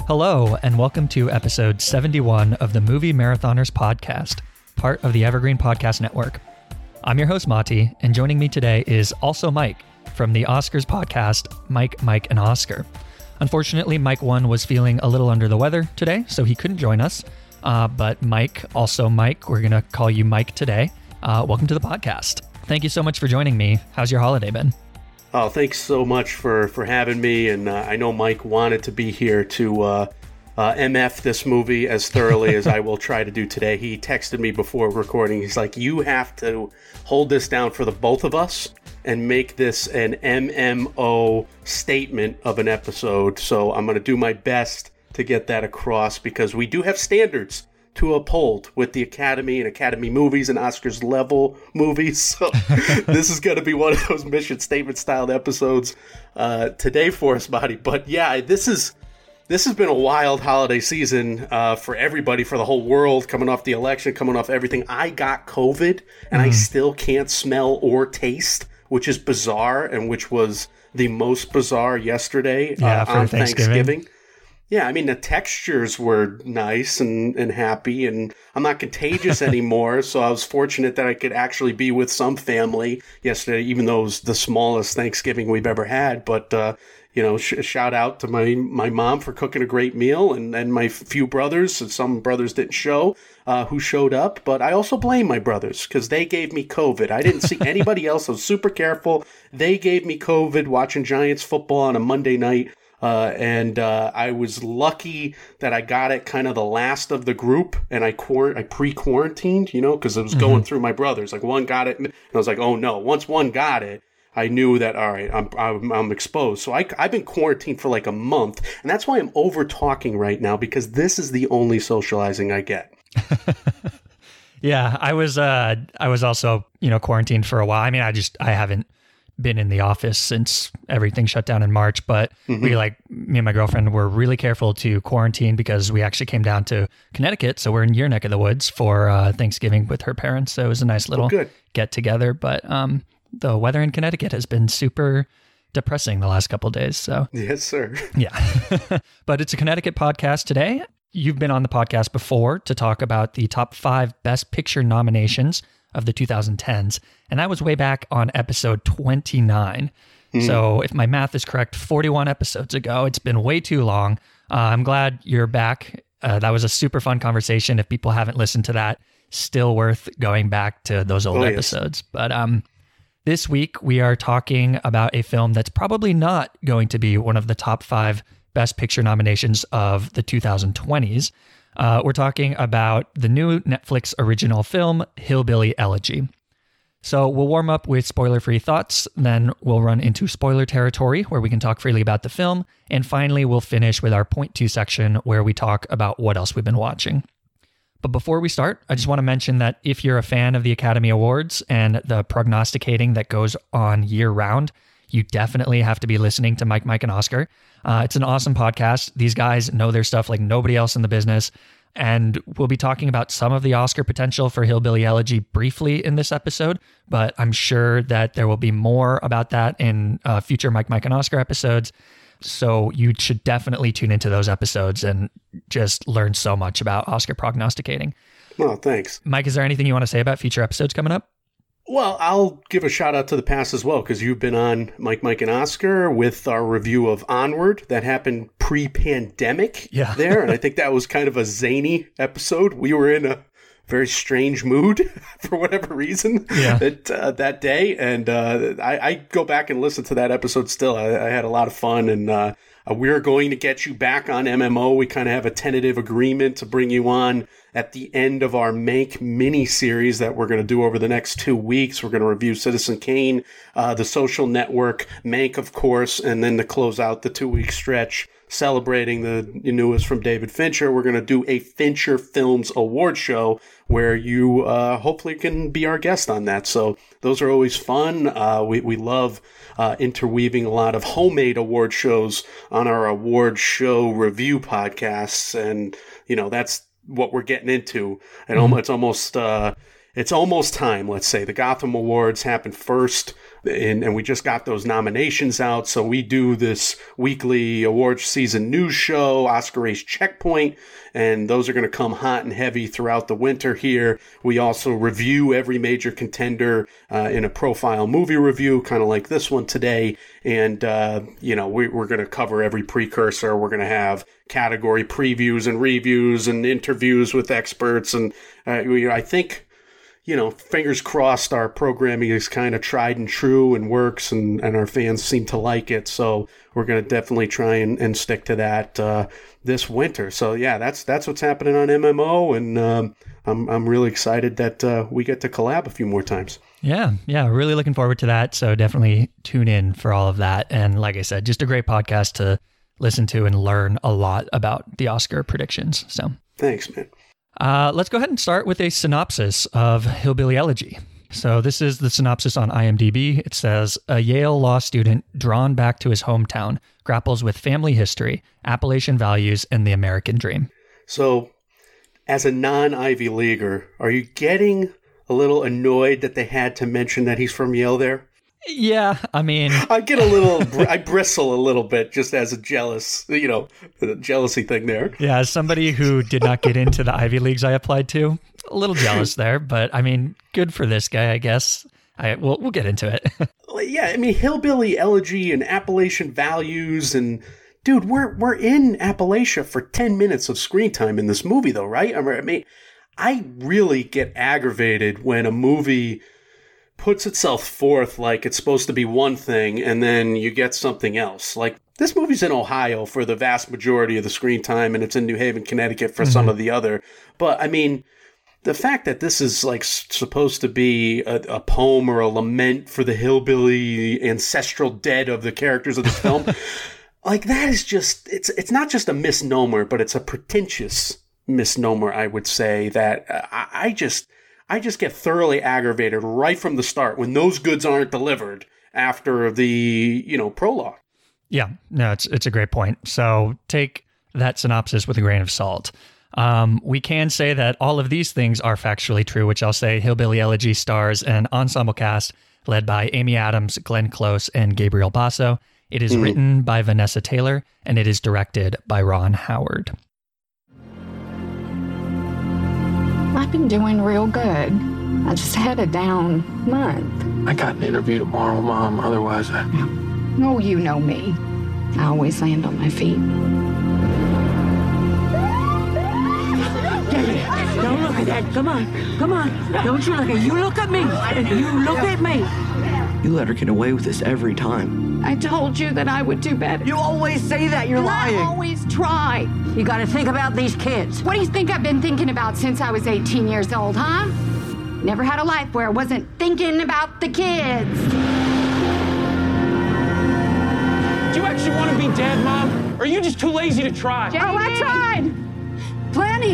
Hello, and welcome to episode 71 of the Movie Marathoners podcast, part of the Evergreen Podcast Network. I'm your host, Mati, and joining me today is also Mike from the Oscars podcast, Mike, and Oscar. Unfortunately, Mike 1 was feeling a little under the weather today, so he couldn't join us. But Mike, we're going to call you Mike today. Welcome to the podcast. Thank you so much for joining me. How's your holiday been? Oh, thanks so much for having me, and I know Mike wanted to be here to MF this movie as thoroughly as I will try to do today. He texted me before recording. He's like, you have to hold this down for the both of us and make this an MMO statement of an episode. So I'm going to do my best to get that across because we do have standards to uphold with the Academy and Academy movies and Oscars level movies. So this is going to be one of those mission statement styled episodes today for us, Buddy. But yeah, this has been a wild holiday season for everybody, for the whole world, coming off the election, coming off everything. I got COVID and I still can't smell or taste, which is bizarre, and which was the most bizarre yesterday on Thanksgiving. Yeah, I mean, the textures were nice and happy, and I'm not contagious anymore, so I was fortunate that I could actually be with some family yesterday, even though it was the smallest Thanksgiving we've ever had. But, shout out to my mom for cooking a great meal, and my few brothers, and some brothers didn't show, who showed up. But I also blame my brothers, because they gave me COVID. I didn't see anybody else. I was super careful. They gave me COVID watching Giants football on a Monday night. And I was lucky that I got it kind of the last of the group, and I pre-quarantined, because it was going through my brothers. Like, one got it, and I was like, oh no. Once one got it, I knew that, all right, I'm exposed. So I've been quarantined for like a month, and that's why I'm over talking right now, because this is the only socializing I get. Yeah, I was also, quarantined for a while. I mean, I haven't been in the office since everything shut down in March, but me and my girlfriend were really careful to quarantine because we actually came down to Connecticut. So we're in your neck of the woods for Thanksgiving with her parents. So it was a nice little get together. But the weather in Connecticut has been super depressing the last couple of days. So yes, sir. Yeah. But it's a Connecticut podcast today. You've been on the podcast before to talk about the top 5 Best Picture nominations of the 2010s. And that was way back on episode 29. So if my math is correct, 41 episodes ago. It's been way too long. I'm glad you're back. That was a super fun conversation. If people haven't listened to that, still worth going back to those old episodes. But this week we are talking about a film that's probably not going to be one of the top 5 Best Picture nominations of the 2020s. We're talking about the new Netflix original film, Hillbilly Elegy. So we'll warm up with spoiler-free thoughts, then we'll run into spoiler territory where we can talk freely about the film, and finally we'll finish with our point 2 section where we talk about what else we've been watching. But before we start, I just want to mention that if you're a fan of the Academy Awards and the prognosticating that goes on year-round, you definitely have to be listening to Mike, and Oscar. It's an awesome podcast. These guys know their stuff like nobody else in the business. And we'll be talking about some of the Oscar potential for Hillbilly Elegy briefly in this episode, but I'm sure that there will be more about that in future Mike, and Oscar episodes. So you should definitely tune into those episodes and just learn so much about Oscar prognosticating. Oh, thanks. Mike, is there anything you want to say about future episodes coming up? Well, I'll give a shout out to the past as well, because you've been on Mike, and Oscar with our review of Onward. That happened pre-pandemic there, and I think that was kind of a zany episode. We were in a very strange mood for whatever reason that day, and I go back and listen to that episode still. I had a lot of fun, and we're going to get you back on MMO. We kind of have a tentative agreement to bring you on at the end of our Mank mini-series that we're going to do over the next 2 weeks. We're going to review Citizen Kane, The Social Network, Mank, of course, and then to close out the 2-week stretch celebrating the newest from David Fincher, we're going to do a Fincher Films award show where you hopefully can be our guest on that. So those are always fun. We love interweaving a lot of homemade award shows on our award show review podcasts. And, that's what we're getting into. And it's almost it's almost time, let's say. The Gotham Awards happened first, and we just got those nominations out. So we do this weekly awards season news show, Oscar Race Checkpoint, and those are going to come hot and heavy throughout the winter here. We also review every major contender in a profile movie review, kind of like this one today. And, we're going to cover every precursor. We're going to have category previews and reviews and interviews with experts. And I think, fingers crossed, our programming is kind of tried and true and works, and our fans seem to like it. So we're going to definitely try and stick to that this winter. So yeah, that's what's happening on MMO, and I'm really excited that we get to collab a few more times. Yeah, really looking forward to that. So definitely tune in for all of that. And like I said, just a great podcast to listen to and learn a lot about the Oscar predictions. So thanks, man. Let's go ahead and start with a synopsis of Hillbilly Elegy. So this is the synopsis on IMDb. It says, a Yale law student drawn back to his hometown grapples with family history, Appalachian values, and the American dream. So as a non-Ivy Leaguer, are you getting a little annoyed that they had to mention that he's from Yale there? Yeah, I mean... I bristle a little bit just as a jealousy thing there. Yeah, as somebody who did not get into the Ivy Leagues I applied to, a little jealous there, but I mean, good for this guy, I guess. We'll get into it. Yeah, I mean, Hillbilly Elegy and Appalachian values, and dude, we're in Appalachia for 10 minutes of screen time in this movie, though, right? I mean, I really get aggravated when a movie puts itself forth like it's supposed to be one thing, and then you get something else. Like, this movie's in Ohio for the vast majority of the screen time, and it's in New Haven, Connecticut for some of the other. But, I mean, the fact that this is, like, supposed to be a poem or a lament for the hillbilly ancestral dead of the characters of this film, like, that is just, it's not just a misnomer, but it's a pretentious misnomer, I would say, that I just get thoroughly aggravated right from the start when those goods aren't delivered after the, prologue. Yeah, no, it's a great point. So take that synopsis with a grain of salt. We can say that all of these things are factually true, which I'll say Hillbilly Elegy stars an ensemble cast led by Amy Adams, Glenn Close, and Gabriel Basso. It is written by Vanessa Taylor, and it is directed by Ron Howard. I've been doing real good. I just had a down month. I got an interview tomorrow, Mom. Otherwise, Oh, you know me. I always land on my feet. Don't look at that. Come on. Don't you look at. You look at me. You look at me. you let her get away with this every time. I told you that I would do better. You always say that. You're lying. I always try. You got to think about these kids. What do you think I've been thinking about since I was 18 years old, huh? Never had a life where I wasn't thinking about the kids. Do you actually want to be dead, Mom? Or are you just too lazy to try? Jamie. Oh, I tried. Plenty.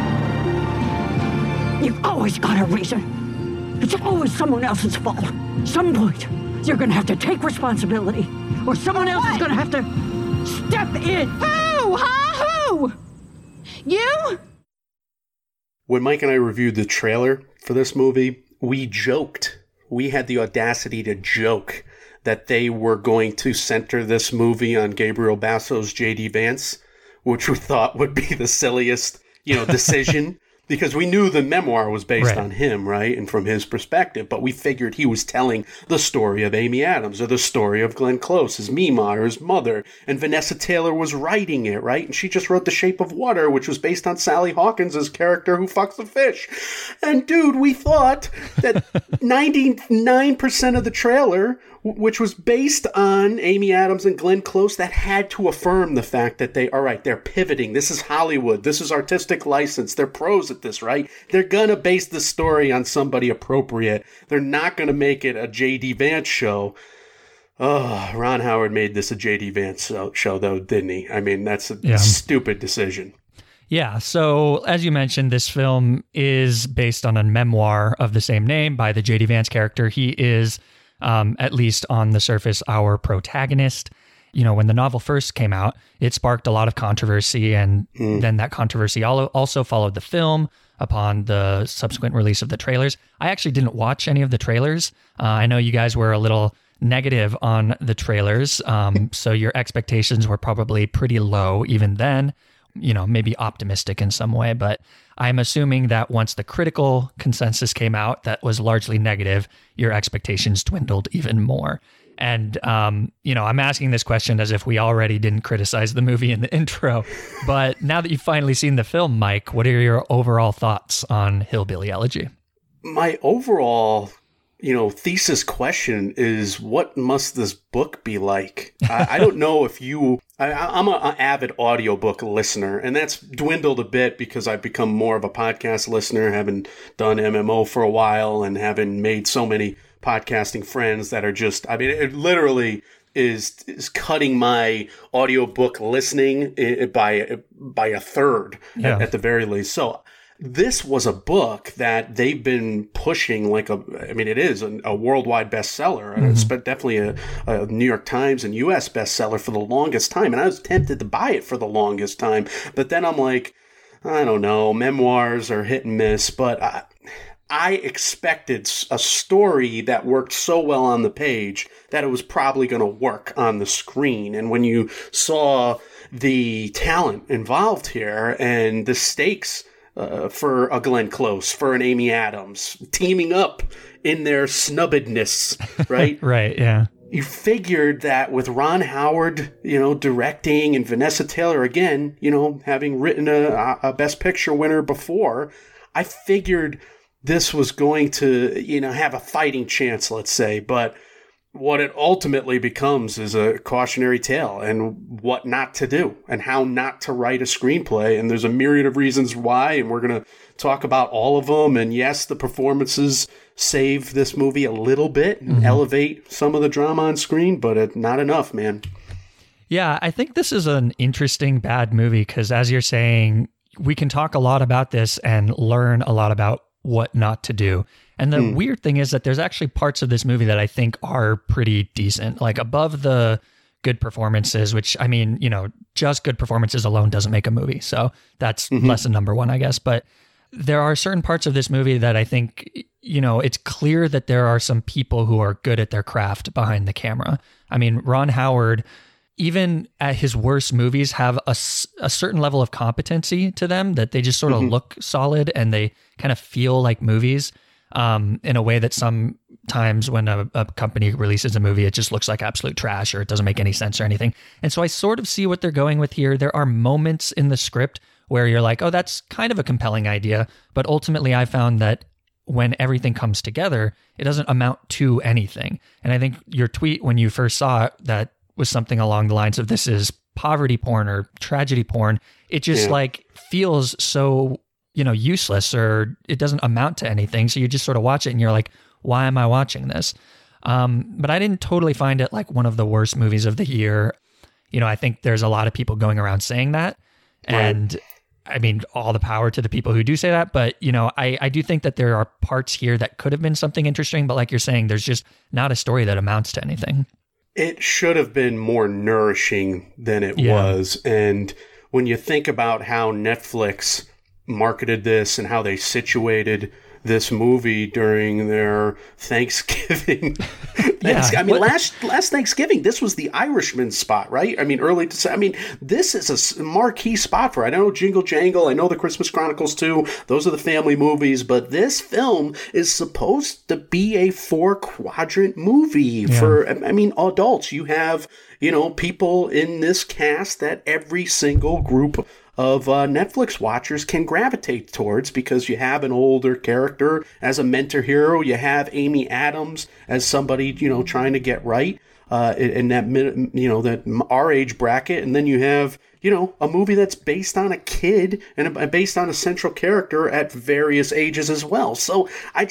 You've always got a reason. It's always someone else's fault. Some point, you're going to have to take responsibility, or someone else is going to have to step in. Who? Huh? Who? You? When Mike and I reviewed the trailer for this movie, we joked. We had the audacity to joke that they were going to center this movie on Gabriel Basso's J.D. Vance, which we thought would be the silliest, decision. Because we knew the memoir was based on him, right? And from his perspective. But we figured he was telling the story of Amy Adams or the story of Glenn Close, his Mima or his mother. And Vanessa Taylor was writing it, right? And she just wrote The Shape of Water, which was based on Sally Hawkins' character who fucks a fish. And dude, we thought that 99% of the trailer, which was based on Amy Adams and Glenn Close, that had to affirm the fact that they're pivoting. This is Hollywood. This is artistic license. They're pros at this, right? They're going to base the story on somebody appropriate. They're not going to make it a J.D. Vance show. Oh, Ron Howard made this a J.D. Vance show, though, didn't he? I mean, that's a stupid decision. Yeah, so as you mentioned, this film is based on a memoir of the same name by the J.D. Vance character. He is, at least on the surface, our protagonist. When the novel first came out, it sparked a lot of controversy, and then that controversy also followed the film. upon the subsequent release of the trailers. I actually didn't watch any of the trailers. I know you guys were a little negative on the trailers, so your expectations were probably pretty low even then, maybe optimistic in some way, but I'm assuming that once the critical consensus came out that was largely negative, your expectations dwindled even more. And, I'm asking this question as if we already didn't criticize the movie in the intro, but now that you've finally seen the film, Mike, what are your overall thoughts on Hillbilly Elegy? My overall thesis question is, what must this book be like? I don't know if I'm an avid audiobook listener, and that's dwindled a bit because I've become more of a podcast listener, having done MMO for a while and having made so many podcasting friends that are just, it literally is cutting my audiobook listening by a third at the very least. So this was a book that they've been pushing it is a worldwide bestseller. Mm-hmm. It's definitely a New York Times and U.S. bestseller for the longest time. And I was tempted to buy it for the longest time. But then I'm like, I don't know, memoirs are hit and miss. But I expected a story that worked so well on the page that it was probably going to work on the screen. And when you saw the talent involved here and the stakes for a Glenn Close, for an Amy Adams, teaming up in their snubbedness, right? Right, yeah. You figured that with Ron Howard, directing, and Vanessa Taylor, again, having written a Best Picture winner before, I figured this was going to, have a fighting chance, let's say. But what it ultimately becomes is a cautionary tale and what not to do and how not to write a screenplay. And there's a myriad of reasons why, and we're going to talk about all of them. And yes, the performances save this movie a little bit and elevate some of the drama on screen, but not enough, man. Yeah, I think this is an interesting bad movie because, as you're saying, we can talk a lot about this and learn a lot about what not to do. And the weird thing is that there's actually parts of this movie that I think are pretty decent, like above the good performances, which, just good performances alone doesn't make a movie. So that's lesson number one, I guess. But there are certain parts of this movie that I think, it's clear that there are some people who are good at their craft behind the camera. Ron Howard, even at his worst movies, have a certain level of competency to them that they just sort of look solid and they kind of feel like movies. In a way that sometimes when a company releases a movie, it just looks like absolute trash or it doesn't make any sense or anything. And so I sort of see what they're going with here. There are moments in the script where you're like, oh, that's kind of a compelling idea. But ultimately, I found that when everything comes together, it doesn't amount to anything. And I think your tweet when you first saw it, that was something along the lines of, this is poverty porn or tragedy porn. It just feels so useless, or it doesn't amount to anything. So you just sort of watch it and you're like, why am I watching this? But I didn't totally find it like one of the worst movies of the year. I think there's a lot of people going around saying that. And all the power to the people who do say that. But, I do think that there are parts here that could have been something interesting. But like you're saying, there's just not a story that amounts to anything. It should have been more nourishing than it was. And when you think about how Netflix marketed this and how they situated this movie during their Thanksgiving. Last Thanksgiving, this was the Irishman spot, right? Early December. This is a marquee spot for it. I know Jingle Jangle. I know the Christmas Chronicles too. Those are the family movies. But this film is supposed to be a 4-quadrant movie for, adults. You have, people in this cast that every single group of Netflix watchers can gravitate towards, because you have an older character as a mentor hero. You have Amy Adams as somebody, trying to get right in that, that our age bracket. And then you have, a movie that's based on a kid and based on a central character at various ages as well. So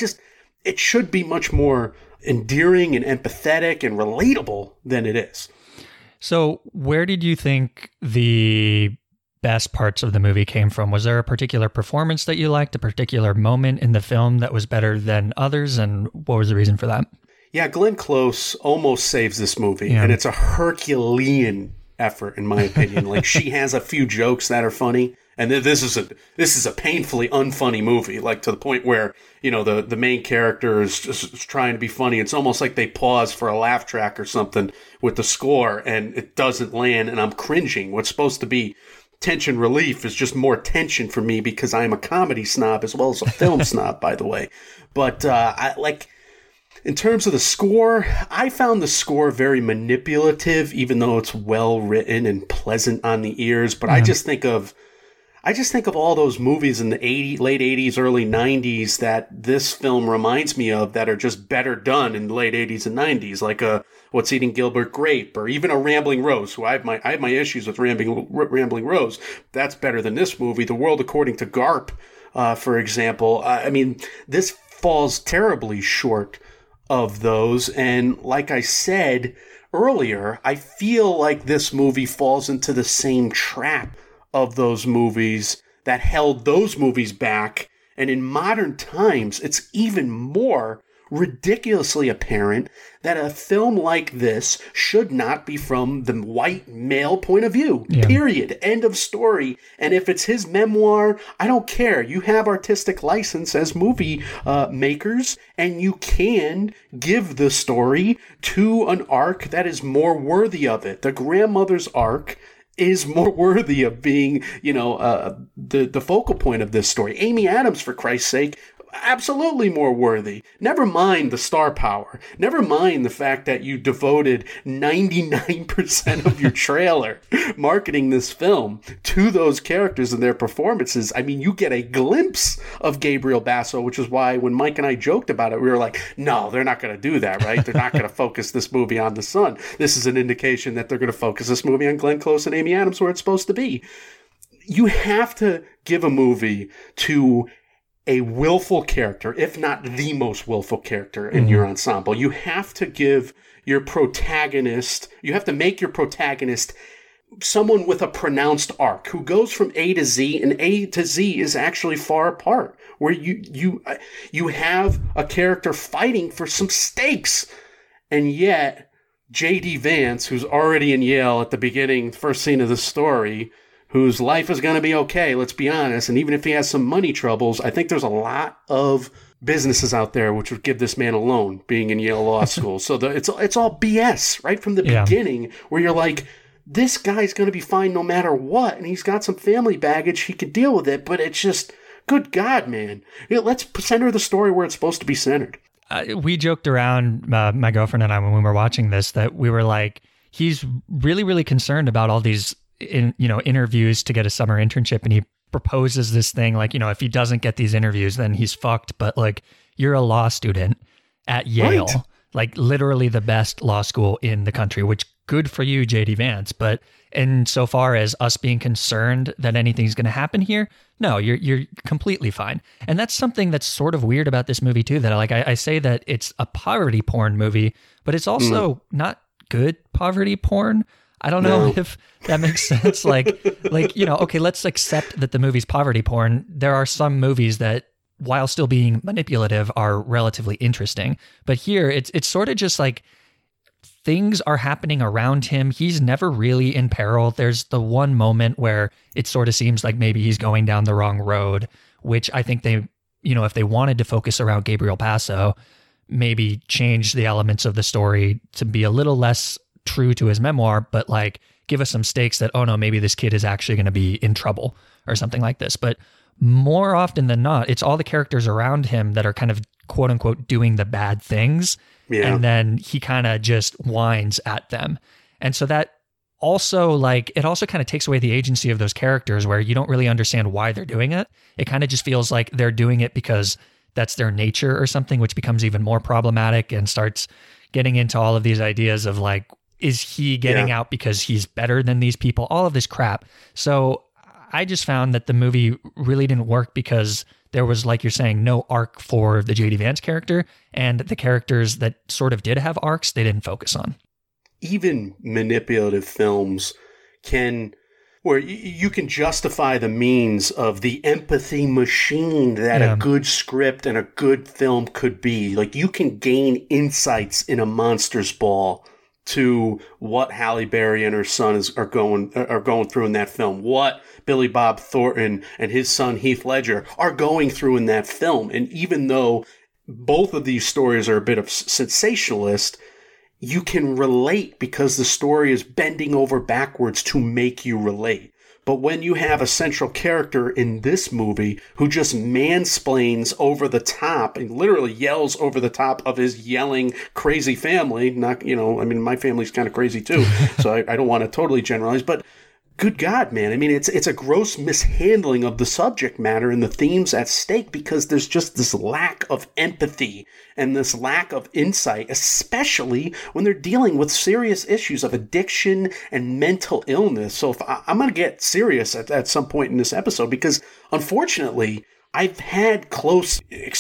it should be much more endearing and empathetic and relatable than it is. So where did you think the best parts of the movie came from? Was there a particular performance that you liked, a particular moment in the film that was better than others? And what was the reason for that? Yeah, Glenn Close almost saves this movie. And it's a Herculean effort, in my opinion. She has a few jokes that are funny And this is a painfully unfunny movie, like to the point where, you know, the main character is just trying to be funny. It's almost like they pause for a laugh track or something with the score, and it doesn't land, and I'm cringing. What's supposed to be tension relief is just more tension for me because I'm a comedy snob as well as a film snob, by the way. But in terms of the score, I found the score very manipulative, even though it's well written and pleasant on the ears. But I just think of all those movies in the late 80s, early 90s that this film reminds me of that are just better done in the late 80s and 90s, like What's Eating Gilbert Grape, or even a Rambling Rose, who I have my issues with Rambling Rose. That's better than this movie. The World According to Garp, for example. I mean, this falls terribly short of those. And like I said earlier, I feel like this movie falls into the same trap of those movies that held those movies back. And in modern times, it's even more ridiculously apparent that a film like this should not be from the white male point of view. Yeah. Period. End of story. And if it's his memoir, I don't care. You have artistic license as movie makers, and you can give the story to an arc that is more worthy of it. The grandmother's arc is more worthy of being, the focal point of this story. Amy Adams, for Christ's sake, absolutely more worthy. Never mind the star power. Never mind the fact that you devoted 99% of your trailer marketing this film to those characters and their performances. I mean, you get a glimpse of Gabriel Basso, which is why when Mike and I joked about it, we were like, no, they're not going to do that, right? They're not going to focus this movie on the son. This is an indication that they're going to focus this movie on Glenn Close and Amy Adams, where it's supposed to be. You have to give a movie to a willful character, if not the most willful character in your ensemble. You have to give your protagonist, you have to make your protagonist someone with a pronounced arc who goes from A to Z, and A to Z is actually far apart, where you have a character fighting for some stakes. And yet J.D. Vance, who's already in Yale at the beginning, first scene of the story, whose life is going to be okay, let's be honest. And even if he has some money troubles, I think there's a lot of businesses out there which would give this man a loan, being in Yale Law School. So it's all BS right from the beginning, where you're like, this guy's going to be fine no matter what. And he's got some family baggage. He could deal with it. But it's just, good God, man. Let's center the story where it's supposed to be centered. We joked around, my girlfriend and I, when we were watching this, that we were like, he's really, really concerned about all these interviews to get a summer internship, and he proposes this thing like, if he doesn't get these interviews, then he's fucked. But like, you're a law student at Yale, right? Like literally the best law school in the country, which good for you, JD Vance. But insofar as us being concerned that anything's going to happen here, no, you're completely fine. And that's something that's sort of weird about this movie too, that I say that it's a poverty porn movie, but it's also not good poverty porn. I don't know if that makes sense. Okay, let's accept that the movie's poverty porn. There are some movies that, while still being manipulative, are relatively interesting. But here, it's sort of just like things are happening around him. He's never really in peril. There's the one moment where it sort of seems like maybe he's going down the wrong road, which I think they, if they wanted to focus around Gabriel Basso, maybe change the elements of the story to be a little less true to his memoir, but like give us some stakes that, oh no, maybe this kid is actually going to be in trouble or something like this. But more often than not, it's all the characters around him that are kind of quote unquote doing the bad things. Yeah. And then he kind of just whines at them. And so that also it also kind of takes away the agency of those characters, where you don't really understand why they're doing it. It kind of just feels like they're doing it because that's their nature or something, which becomes even more problematic and starts getting into all of these ideas of like, is he getting out because he's better than these people? All of this crap. So I just found that the movie really didn't work because there was, like you're saying, no arc for the J.D. Vance character, and the characters that sort of did have arcs, they didn't focus on. Even manipulative films where you can justify the means of the empathy machine that a good script and a good film could be. Like, you can gain insights in A Monster's Ball to what Halle Berry and her son are going through in that film, what Billy Bob Thornton and his son Heath Ledger are going through in that film. And even though both of these stories are a bit of sensationalist, you can relate because the story is bending over backwards to make you relate. But when you have a central character in this movie who just mansplains over the top and literally yells over the top of his yelling crazy family, not, my family's kind of crazy too, so I don't want to totally generalize, but good God, man. I mean, it's a gross mishandling of the subject matter and the themes at stake because there's just this lack of empathy and this lack of insight, especially when they're dealing with serious issues of addiction and mental illness. So I'm going to get serious at some point in this episode because, unfortunately, I've had close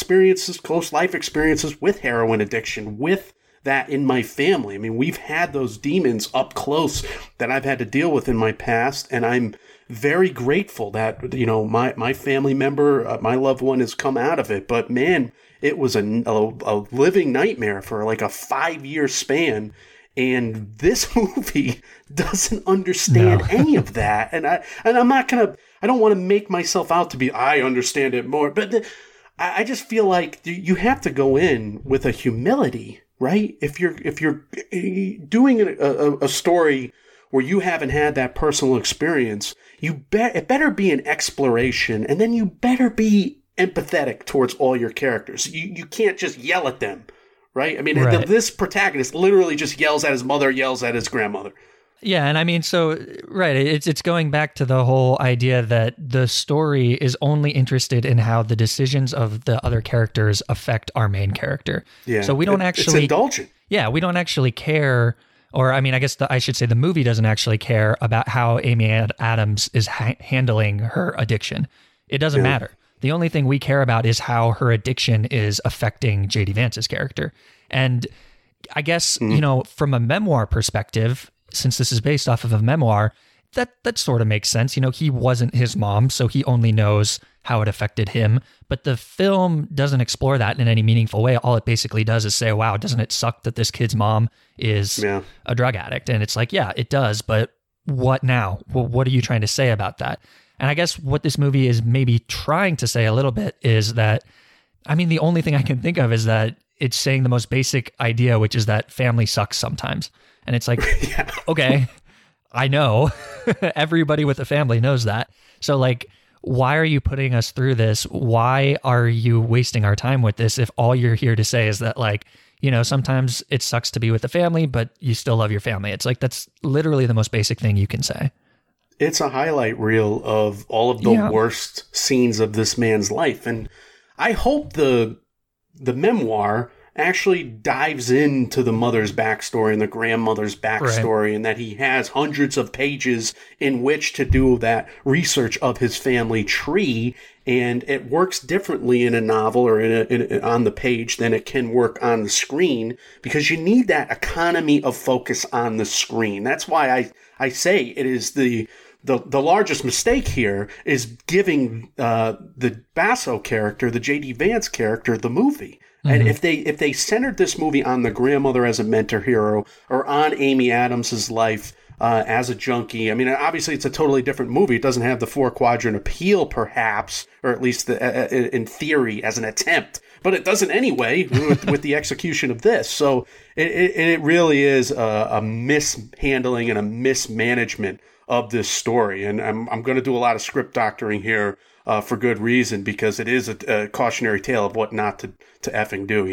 life experiences with heroin addiction, with that in my family. I mean, we've had those demons up close that I've had to deal with in my past, and I'm very grateful that, my family member, my loved one has come out of it. But man, it was a living nightmare for like a 5-year span. And this movie doesn't understand any of that. And I'm not I don't want to make myself out to be, I understand it more, but I just feel like you have to go in with a humility, right? If you're doing a story where you haven't had that personal experience, it better be an exploration, and then you better be empathetic towards all your characters. You can't just yell at them, right? I mean, right. This protagonist literally just yells at his mother, yells at his grandmother. Yeah, and I mean, so, right, it's going back to the whole idea that the story is only interested in how the decisions of the other characters affect our main character. Yeah, so we don't it's indulgent. Yeah, we don't actually care, or I mean, I guess I should say the movie doesn't actually care about how Amy Adams is handling her addiction. It doesn't matter. The only thing we care about is how her addiction is affecting J.D. Vance's character. And I guess, from a memoir perspective, since this is based off of a memoir, that sort of makes sense. He wasn't his mom, so he only knows how it affected him. But the film doesn't explore that in any meaningful way. All it basically does is say, wow, doesn't it suck that this kid's mom is a drug addict? And it's like, yeah, it does. But what now? Well, what are you trying to say about that? And I guess what this movie is maybe trying to say a little bit is that, I mean, the only thing I can think of is that it's saying the most basic idea, which is that family sucks sometimes. And it's like, okay, I know. Everybody with a family knows that. So like, why are you putting us through this? Why are you wasting our time with this if all you're here to say is that, like, sometimes it sucks to be with the family, but you still love your family? It's like, that's literally the most basic thing you can say. It's a highlight reel of all of the worst scenes of this man's life. And I hope the memoir actually dives into the mother's backstory and the grandmother's backstory, right, and that he has hundreds of pages in which to do that research of his family tree. And it works differently in a novel or on the page than it can work on the screen, because you need that economy of focus on the screen. That's why I say it is the largest mistake here is giving the Basso character, the J.D. Vance character, the movie. And if they centered this movie on the grandmother as a mentor hero, or on Amy Adams's life as a junkie, I mean, obviously it's a totally different movie. It doesn't have the 4-quadrant appeal, perhaps, or at least in theory as an attempt. But it doesn't anyway with the execution of this. So it really is a mishandling and a mismanagement of this story. And I'm going to do a lot of script doctoring here for good reason, because it is a cautionary tale of what not to effing do,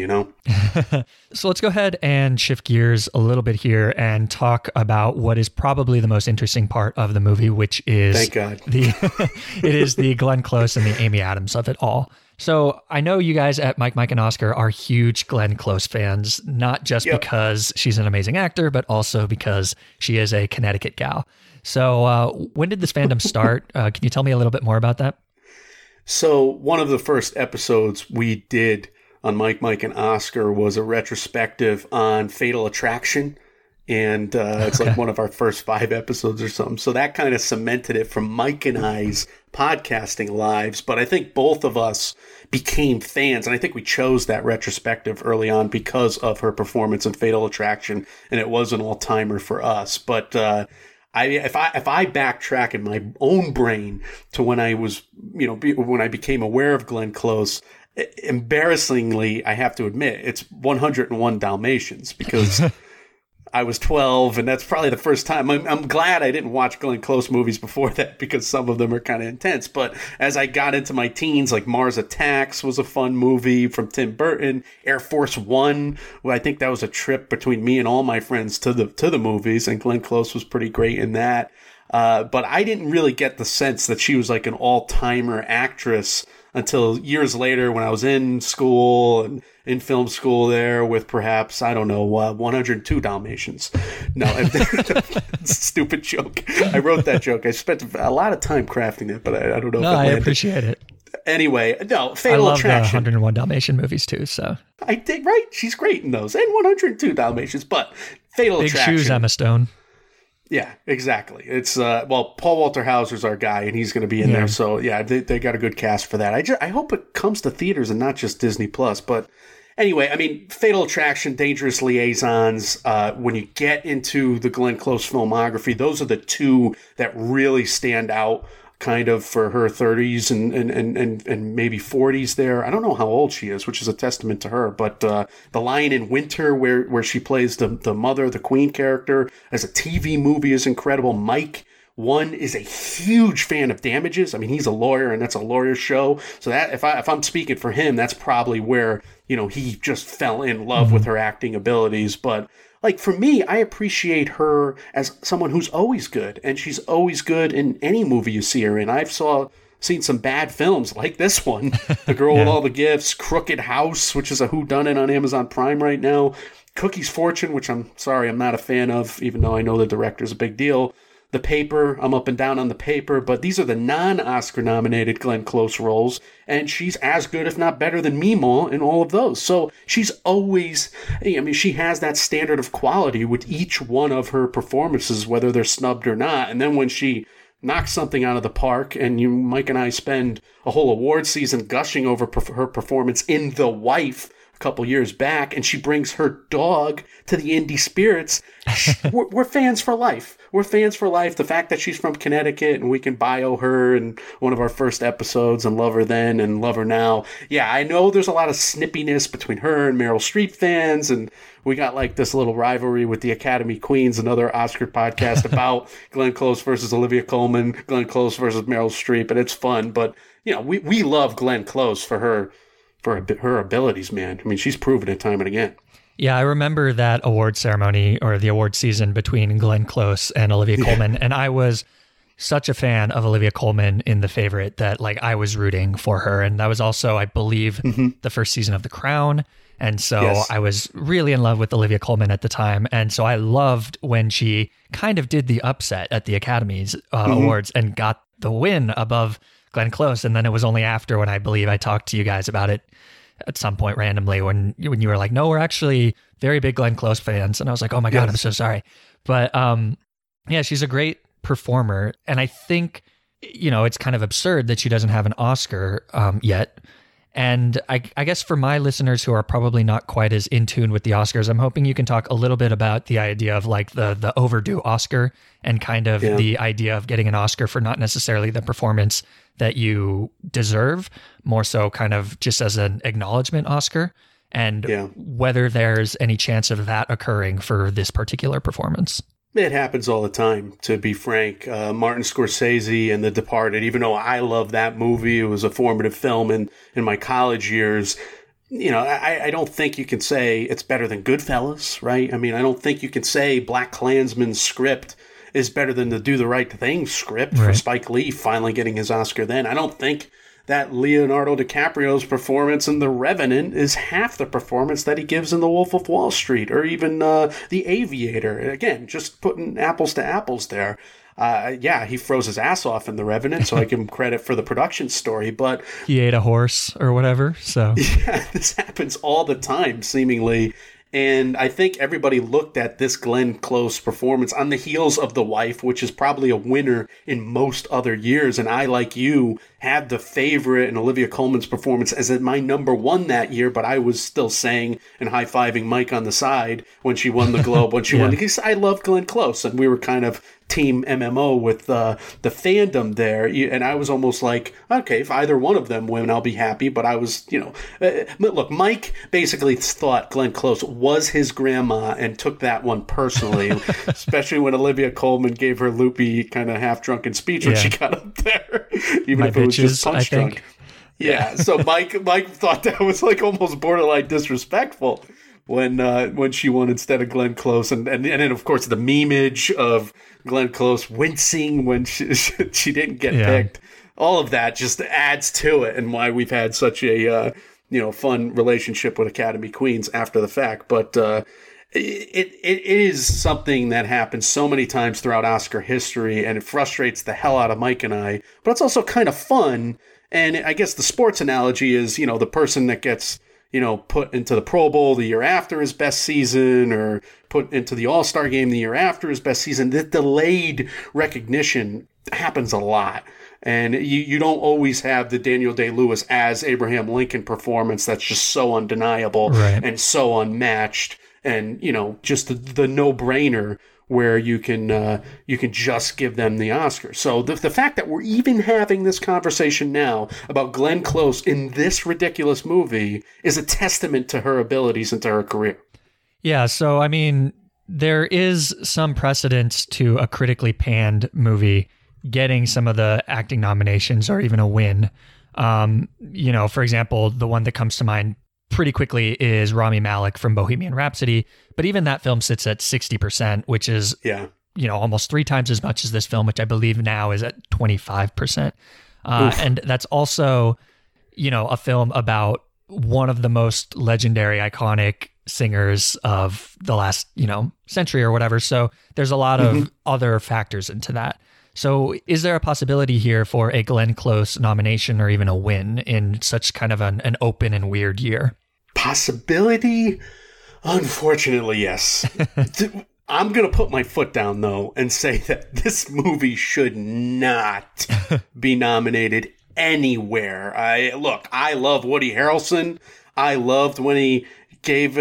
So let's go ahead and shift gears a little bit here and talk about what is probably the most interesting part of the movie, which is, thank God, it is the Glenn Close and the Amy Adams of it all. So I know you guys at Mike, and Oscar are huge Glenn Close fans, not just because she's an amazing actor, but also because she is a Connecticut gal. So when did this fandom start? Can you tell me a little bit more about that? So one of the first episodes we did on Mike, and Oscar was a retrospective on Fatal Attraction. And it's like one of our first 5 episodes or something. So that kind of cemented it from Mike and I's podcasting lives. But I think both of us became fans. And I think we chose that retrospective early on because of her performance in Fatal Attraction. And it was an all-timer for us. But if I backtrack in my own brain to when I was, when I became aware of Glenn Close, embarrassingly, I have to admit, it's 101 Dalmatians because I was 12, and that's probably the first time. I'm glad I didn't watch Glenn Close movies before that because some of them are kind of intense. But as I got into my teens, like Mars Attacks was a fun movie from Tim Burton. Air Force One, well, I think that was a trip between me and all my friends to the movies, and Glenn Close was pretty great in that. But I didn't really get the sense that she was like an all-timer actress until years later when I was in school and in film school there with perhaps, 102 Dalmatians. No, stupid joke. I wrote that joke. I spent a lot of time crafting it, but I don't know. No, I appreciate it. Anyway, no, Fatal Attraction. I love the 101 Dalmatian movies too, so. I think, right? She's great in those. And 102 Dalmatians, but Fatal Attraction. Big shoes, Emma Stone. Yeah, exactly. It's Paul Walter Hauser's our guy, and he's going to be in there. So yeah, they got a good cast for that. I hope it comes to theaters and not just Disney Plus. But anyway, I mean, Fatal Attraction, Dangerous Liaisons. When you get into the Glenn Close filmography, those are the two that really stand out. Kind of for her 30s and maybe 40s there. I don't know how old she is, which is a testament to her. But The Lion in Winter, where she plays the mother, the queen character, as a TV movie is incredible. Mike One is a huge fan of Damages. I mean, he's a lawyer, and that's a lawyer show. So that if I'm speaking for him, that's probably where he just fell in love with her acting abilities. But like, for me, I appreciate her as someone who's always good, and she's always good in any movie you see her in. I've seen some bad films like this one, The Girl with All the Gifts, Crooked House, which is a whodunit on Amazon Prime right now, Cookie's Fortune, which I'm not a fan of, even though I know the director's a big deal. The Paper, I'm up and down on The Paper, but these are the non-Oscar nominated Glenn Close roles, and she's as good, if not better, than Meemaw in all of those. So she's always, she has that standard of quality with each one of her performances, whether they're snubbed or not. And then when she knocks something out of the park, and Mike and I spend a whole award season gushing over her performance in The Wife a couple years back, and she brings her dog to the Indie Spirits, we're fans for life. We're fans for life. The fact that she's from Connecticut and we can bio her in one of our first episodes and love her then and love her now. Yeah, I know there's a lot of snippiness between her and Meryl Streep fans, and we got like this little rivalry with the Academy Queens, another Oscar podcast about Glenn Close versus Olivia Colman, Glenn Close versus Meryl Streep, and it's fun. But we love Glenn Close for her abilities, man. I mean, she's proven it time and again. Yeah, I remember that award ceremony or the award season between Glenn Close and Olivia Colman, and I was such a fan of Olivia Colman in The Favorite that I was rooting for her, and that was also, I believe, the first season of The Crown, and so I was really in love with Olivia Colman at the time, and so I loved when she kind of did the upset at the Academy's awards and got the win above Glenn Close, and then it was only after when I believe I talked to you guys about it at some point randomly when you were like, no, we're actually very big Glenn Close fans. And I was like, oh my God, I'm so sorry. But yeah, she's a great performer. And I think, it's kind of absurd that she doesn't have an Oscar yet. And I guess for my listeners who are probably not quite as in tune with the Oscars, I'm hoping you can talk a little bit about the idea of the overdue Oscar and kind of the idea of getting an Oscar for not necessarily the performance that you deserve, more so kind of just as an acknowledgement Oscar, and whether there's any chance of that occurring for this particular performance. It happens all the time, to be frank. Martin Scorsese and The Departed, even though I love that movie, it was a formative film in my college years. I don't think you can say it's better than Goodfellas, right? I mean, I don't think you can say Black Klansman's script is better than the Do the Right Thing script for Spike Lee finally getting his Oscar then. I don't think that Leonardo DiCaprio's performance in The Revenant is half the performance that he gives in The Wolf of Wall Street or even The Aviator. Again, just putting apples to apples there. He froze his ass off in The Revenant, so I give him credit for the production story, but he ate a horse or whatever. So yeah, this happens all the time, seemingly. And I think everybody looked at this Glenn Close performance on the heels of The Wife, which is probably a winner in most other years. And I, like you, had The Favorite and Olivia Colman's performance as my number one that year, but I was still saying and high-fiving Mike on the side when she won the Globe, when she won, because I love Glenn Close, and we were kind of team MMO with the fandom there. And I was almost like, okay, if either one of them win, I'll be happy. But I was, look, Mike basically thought Glenn Close was his grandma and took that one personally, especially when Olivia Colman gave her loopy kind of half-drunken speech when she got up there, even if it was just punch drunk. Yeah, so Mike thought that was like almost borderline disrespectful when she won instead of Glenn Close, and then of course the memeage of Glenn Close wincing when she didn't get picked. All of that just adds to it, and why we've had such a fun relationship with Academy Queens after the fact. But it is something that happens so many times throughout Oscar history, and it frustrates the hell out of Mike and I. But it's also kind of fun. And I guess the sports analogy is, the person that gets put into the Pro Bowl the year after his best season, or put into the All-Star game the year after his best season. The delayed recognition happens a lot. And you don't always have the Daniel Day-Lewis as Abraham Lincoln performance that's just so undeniable and so unmatched, and, just the no-brainer where you can just give them the Oscar. So the fact that we're even having this conversation now about Glenn Close in this ridiculous movie is a testament to her abilities and to her career. Yeah, so I mean, there is some precedence to a critically panned movie getting some of the acting nominations or even a win. For example, the one that comes to mind pretty quickly is Rami Malek from Bohemian Rhapsody. But even that film sits at 60%, which is, almost 3 times as much as this film, which I believe now is at 25%. And that's also, a film about one of the most legendary, iconic singers of the last, century or whatever. So there's a lot of other factors into that. So is there a possibility here for a Glenn Close nomination or even a win in such kind of an open and weird year? Possibility? Unfortunately, yes. I'm going to put my foot down, though, and say that this movie should not be nominated anywhere. I love Woody Harrelson. I loved when he gave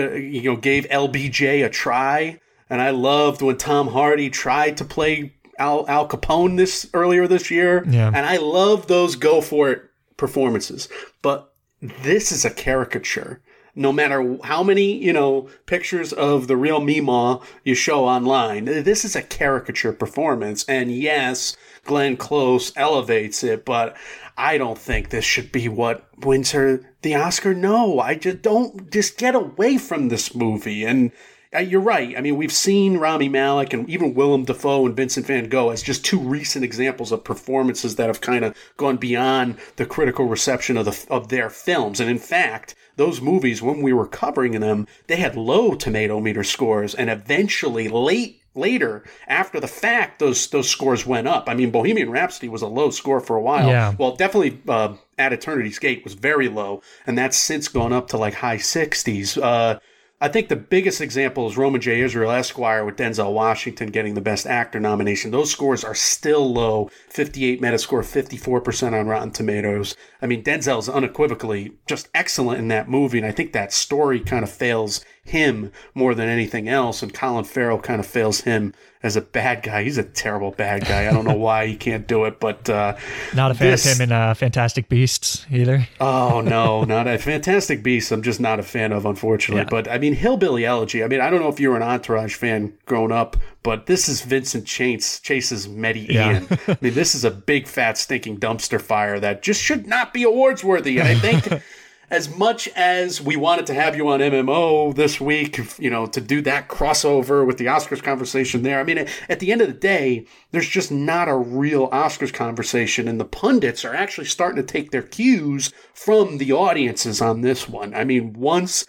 LBJ a try, and I loved when Tom Hardy tried to play Al Capone earlier this year, and I love those go for it performances. But this is a caricature. No matter how many, pictures of the real Meemaw you show online, this is a caricature performance. And yes, Glenn Close elevates it, but I don't think this should be what wins her the Oscar. No, I just get away from this movie. And you're right. I mean, we've seen Rami Malek and even Willem Dafoe and Vincent van Gogh as just 2 recent examples of performances that have kind of gone beyond the critical reception of their films. And in fact, those movies, when we were covering them, they had low tomato meter scores, and eventually later, after the fact, those scores went up. I mean, Bohemian Rhapsody was a low score for a while. Yeah. Well, definitely At Eternity's Gate was very low, and that's since gone up to like high 60s. I think the biggest example is Roman J. Israel Esquire with Denzel Washington getting the Best Actor nomination. Those scores are still low. 58 Metascore, 54% on Rotten Tomatoes. I mean, Denzel's unequivocally just excellent in that movie, and I think that story kind of fails him more than anything else, and Colin Farrell kind of fails him as a bad guy. He's a terrible bad guy. I don't know why he can't do it, but not a fan of him in Fantastic Beasts either. Oh no, not a Fantastic Beasts. I'm just not a fan of, unfortunately. Yeah. But I mean, Hillbilly Elegy. I mean, I don't know if you were an Entourage fan growing up, but this is Vincent Chase's Meddy Ian. I mean, this is a big fat stinking dumpster fire that just should not be awards worthy. And I think as much as we wanted to have you on MMO this week, to do that crossover with the Oscars conversation there, I mean, at the end of the day, there's just not a real Oscars conversation, and the pundits are actually starting to take their cues from the audiences on this one. I mean, once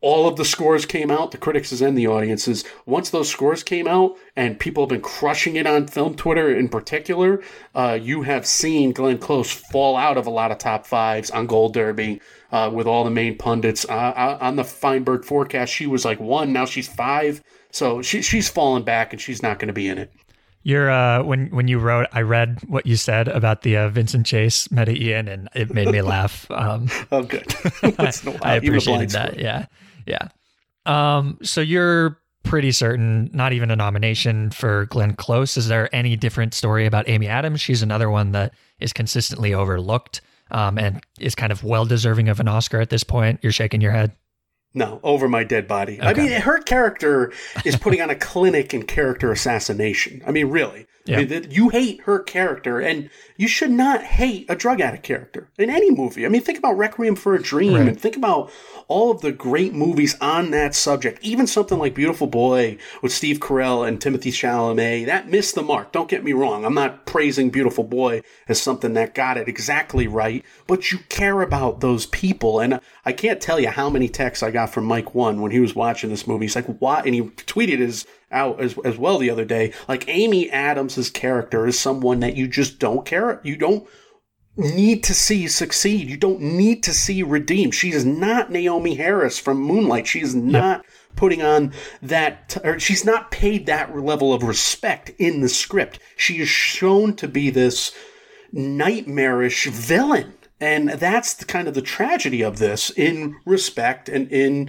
all of the scores came out, the critics and the audiences, once those scores came out and people have been crushing it on film Twitter in particular, you have seen Glenn Close fall out of a lot of top fives on Gold Derby with all the main pundits. On the Feinberg forecast, she was like 1, now she's 5. So she's fallen back and she's not going to be in it. You're when you wrote, I read what you said about the Vincent Chase Meta Ian, and it made me laugh. Oh, good. I appreciated that. Yeah. So you're pretty certain not even a nomination for Glenn Close. Is there any different story about Amy Adams? She's another one that is consistently overlooked and is kind of well deserving of an Oscar at this point. You're shaking your head. No, over my dead body. Okay. I mean, her character is putting on a clinic in character assassination. I mean, really. Yeah. I mean, you hate her character, and you should not hate a drug addict character in any movie. I mean, think about Requiem for a Dream, right. and think about all of the great movies on that subject. Even something like Beautiful Boy with Steve Carell and Timothée Chalamet, that missed the mark. Don't get me wrong. I'm not praising Beautiful Boy as something that got it exactly right, but you care about those people. And I can't tell you how many texts I got from Mike One when he was watching this movie. He's like, why? And he tweeted out as well the other day, like, Amy Adams's character is someone that you just don't care. You don't need to see succeed. You don't need to see redeemed. She is not Naomi Harris from Moonlight. She is not putting on that, or she's not paid that level of respect in the script. She is shown to be this nightmarish villain. And that's kind of the tragedy of this in respect and in,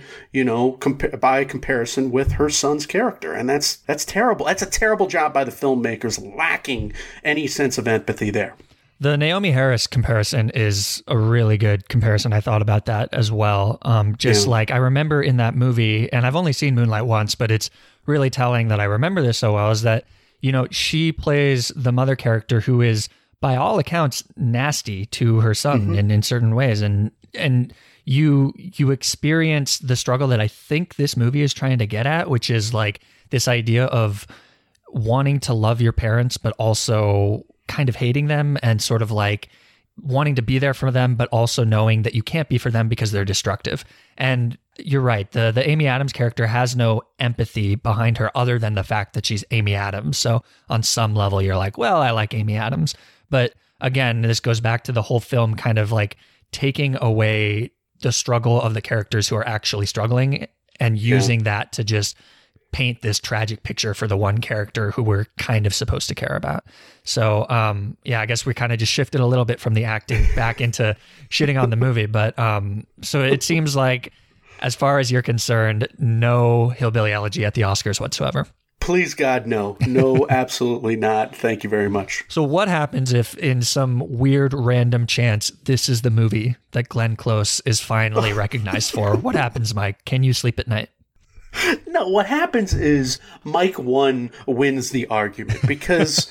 by comparison with her son's character. And that's terrible. That's a terrible job by the filmmakers, lacking any sense of empathy there. The Naomi Harris comparison is a really good comparison. I thought about that as well. Like I remember in that movie, and I've only seen Moonlight once, but it's really telling that I remember this so well, is that, she plays the mother character who is, by all accounts, nasty to her son in certain ways. And you experience the struggle that I think this movie is trying to get at, which is like this idea of wanting to love your parents, but also kind of hating them and sort of like wanting to be there for them, but also knowing that you can't be for them because they're destructive. And you're right. The Amy Adams character has no empathy behind her other than the fact that she's Amy Adams. So on some level, you're like, well, I like Amy Adams. But again, this goes back to the whole film kind of like taking away the struggle of the characters who are actually struggling and using that to just paint this tragic picture for the one character who we're kind of supposed to care about. So, I guess we kind of just shifted a little bit from the acting back into shitting on the movie. But so it seems like, as far as you're concerned, no Hillbilly Elegy at the Oscars whatsoever. Please, God, no. No, absolutely not. Thank you very much. So what happens if, in some weird random chance, this is the movie that Glenn Close is finally recognized for? What happens, Mike? Can you sleep at night? No, what happens is Mike One wins the argument because,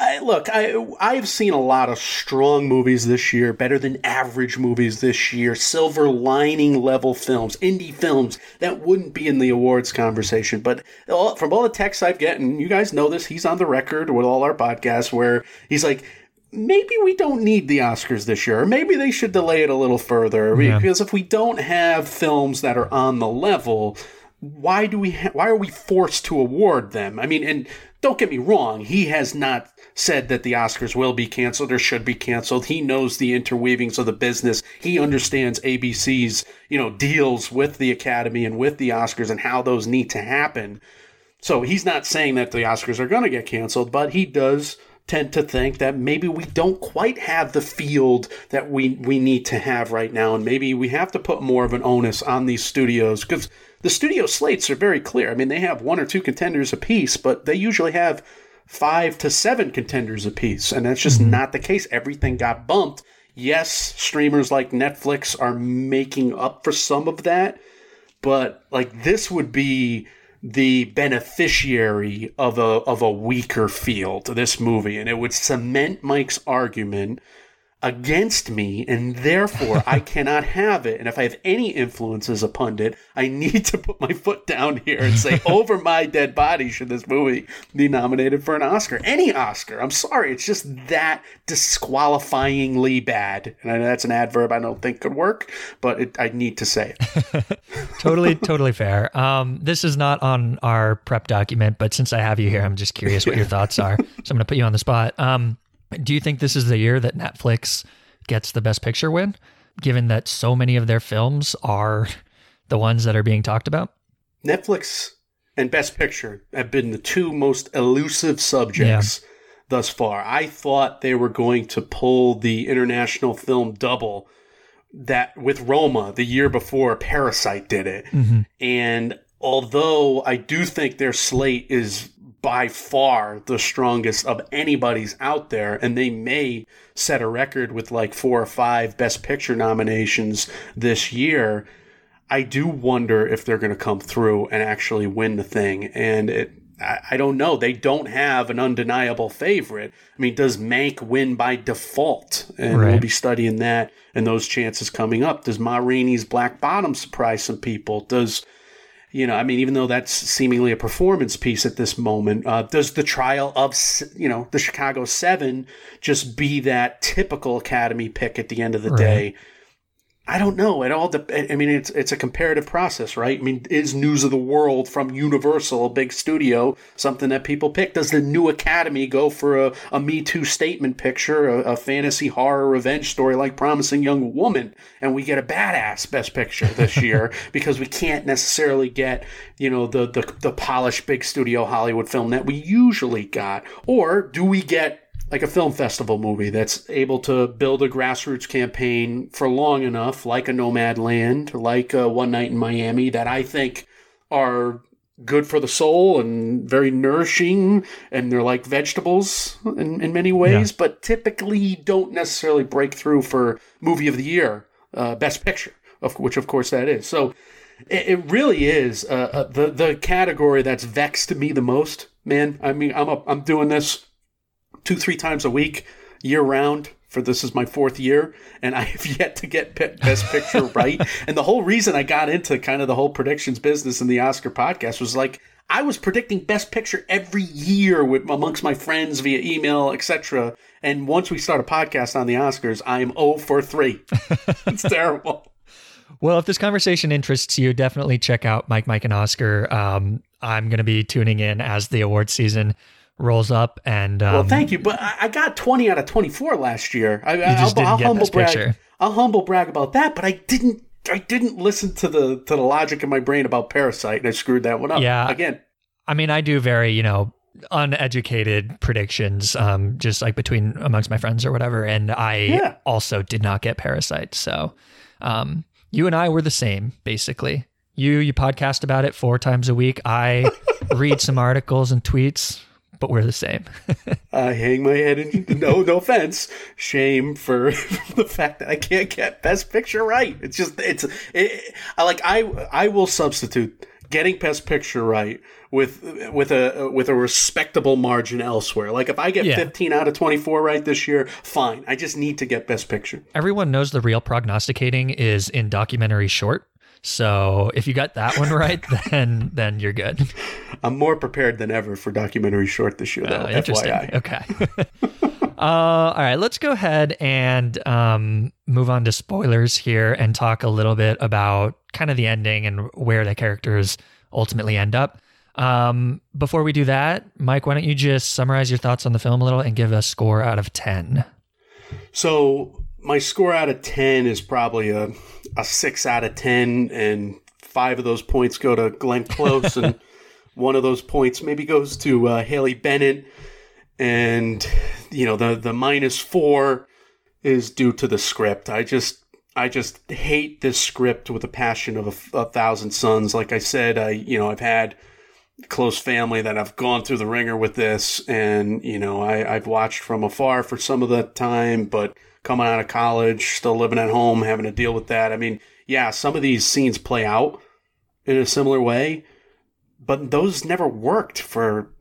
I've seen a lot of strong movies this year, better than average movies this year, silver lining level films, indie films that wouldn't be in the awards conversation. But from all the texts I've gotten, you guys know this, he's on the record with all our podcasts where he's like, maybe we don't need the Oscars this year. Or maybe they should delay it a little further because if we don't have films that are on the level, why are we forced to award them? I mean, and don't get me wrong, he has not said that the Oscars will be canceled or should be canceled. He knows the interweavings of the business. He understands ABC's, deals with the Academy and with the Oscars and how those need to happen. So he's not saying that the Oscars are going to get canceled, but he does tend to think that maybe we don't quite have the field that we need to have right now. And maybe we have to put more of an onus on these studios because the studio slates are very clear. I mean, they have 1 or 2 contenders apiece, but they usually have 5 to 7 contenders apiece. And that's just not the case. Everything got bumped. Yes, streamers like Netflix are making up for some of that, but like this would be the beneficiary of a weaker field, this movie, and it would cement Mike's argument. against me, and therefore I cannot have it. And if I have any influence as a pundit, I need to put my foot down here and say, over my dead body should this movie be nominated for an Oscar. Any Oscar. I'm sorry. It's just that disqualifyingly bad. And I know that's an adverb I don't think could work, but I need to say it. Totally fair. This is not on our prep document, but since I have you here, I'm just curious what your thoughts are. So I'm going to put you on the spot. Do you think this is the year that Netflix gets the Best Picture win, given that so many of their films are the ones that are being talked about? Netflix and Best Picture have been the two most elusive subjects thus far. I thought they were going to pull the international film double that with Roma the year before Parasite did it. Mm-hmm. And although I do think their slate is by far the strongest of anybody's out there, and they may set a record with like 4 or 5 Best Picture nominations this year, I do wonder if they're going to come through and actually win the thing. And I don't know. They don't have an undeniable favorite. I mean, does Mank win by default? And we'll be studying that and those chances coming up. Does Ma Rainey's Black Bottom surprise some people? Does... even though that's seemingly a performance piece at this moment, does the trial of, the Chicago 7 just be that typical Academy pick at the end of the day? I don't know. It all it's a comparative process, right? I mean, is News of the World from Universal, a big studio, something that people pick? Does the new Academy go for a Me Too statement picture, a fantasy horror revenge story like Promising Young Woman, and we get a badass Best Picture this year because we can't necessarily get, the polished big studio Hollywood film that we usually got? Or do we get like a film festival movie that's able to build a grassroots campaign for long enough, like a Nomadland, like a One Night in Miami, that I think are good for the soul and very nourishing, and they're like vegetables in many ways, but typically don't necessarily break through for Movie of the Year, Best Picture, which of course that is. So it really is the category that's vexed me the most, man. I mean, I'm doing this 2-3 times a week, year round, for this is my 4th year, and I have yet to get Best Picture right. And the whole reason I got into kind of the whole predictions business in the Oscar podcast was like, I was predicting Best Picture every year amongst my friends via email, etc. And once we start a podcast on the Oscars, I am 0 for 3. It's terrible. Well, if this conversation interests you, definitely check out Mike, and Oscar. I'm going to be tuning in as the award season rolls up, and well, thank you, but I got 20 out of 24 last year. I'll humble brag. I'll humble brag about that, but I didn't listen to the logic in my brain about Parasite, and I screwed that one up. Yeah, again. I mean, I do very uneducated predictions, just like amongst my friends or whatever, and I also did not get Parasite. So, you and I were the same, basically. You podcast about it 4 times a week. I read some articles and tweets, but we're the same. I hang my head in no offense, shame for the fact that I can't get Best Picture right. It's just I will substitute getting Best Picture right with a respectable margin elsewhere. Like if I get 15 out of 24 right this year, fine. I just need to get Best Picture. Everyone knows the real prognosticating is in documentary short. So if you got that one right, then you're good. I'm more prepared than ever for documentary short this year, though. Interesting. FYI. Okay. All right, let's go ahead and move on to spoilers here and talk a little bit about kind of the ending and where the characters ultimately end up. Before we do that, Mike, why don't you just summarize your thoughts on the film a little and give a score out of 10? So my score out of 10 is probably a 6 out of 10, and 5 of those points go to Glenn Close, and 1 of those points maybe goes to Haley Bennett, and the -4 is due to the script. I just hate this script with a passion of a thousand suns. Like I said, I've had close family that I've gone through the ringer with this, and I've watched from afar for some of the time, but coming out of college, still living at home, having to deal with that. I mean, yeah, some of these scenes play out in a similar way, but those never worked for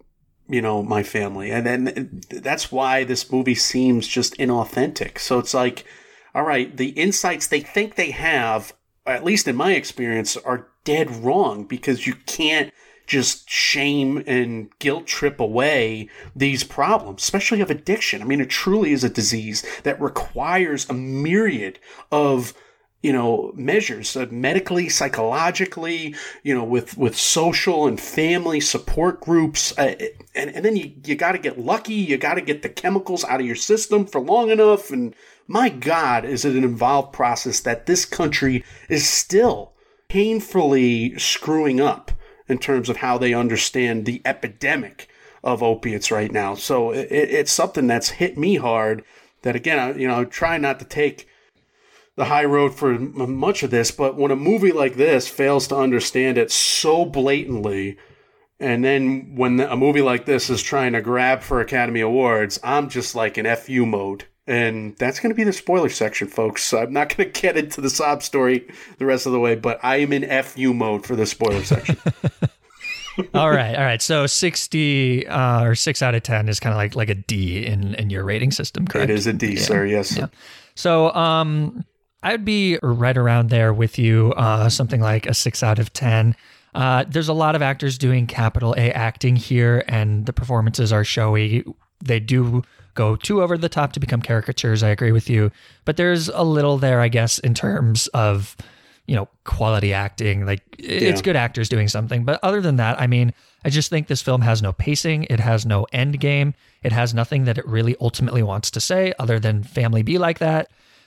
my family. And then that's why this movie seems just inauthentic. So it's like, all right, the insights they think they have, at least in my experience, are dead wrong, because you can't just shame and guilt trip away these problems, especially of addiction. I mean, it truly is a disease that requires a myriad of measures, medically, psychologically, with social and family support groups. And then you got to get lucky. You got to get the chemicals out of your system for long enough. And my God, is it an involved process that this country is still painfully screwing up in terms of how they understand the epidemic of opiates right now. So it's something that's hit me hard that, again, I try not to take the high road for much of this, but when a movie like this fails to understand it so blatantly, and then when a movie like this is trying to grab for Academy Awards, I'm just like in FU mode. And that's going to be the spoiler section, folks. So I'm not going to get into the sob story the rest of the way, but I am in FU mode for the spoiler section. All right. So 60 or 6 out of 10 is kind of like a D in your rating system, correct? It is a D, sir. Yes. Yeah. So I'd be right around there with you, something like a 6 out of 10. There's a lot of actors doing capital A acting here, and the performances are showy. They do go too over the top to become caricatures. I agree with you. But there's a little there, I guess, in terms of, quality acting. Like, it's good actors doing something. But other than that, I mean, I just think this film has no pacing. It has no end game. It has nothing that it really ultimately wants to say other than family be like that.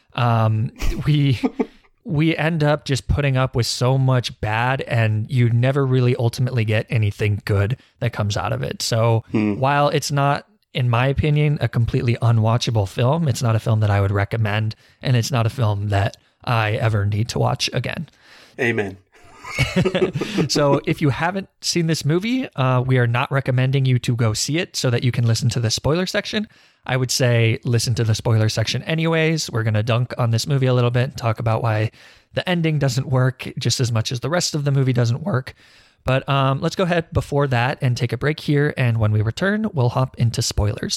We end up just putting up with so much bad, and you never really ultimately get anything good that comes out of it. So while it's not, in my opinion, a completely unwatchable film, it's not a film that I would recommend, and it's not a film that I ever need to watch again. Amen. So if you haven't seen this movie, we are not recommending you to go see it so that you can listen to the spoiler section. I would say listen to the spoiler section anyways. We're going to dunk on this movie a little bit and talk about why the ending doesn't work just as much as the rest of the movie doesn't work. But let's go ahead before that and take a break here. And when we return, we'll hop into spoilers.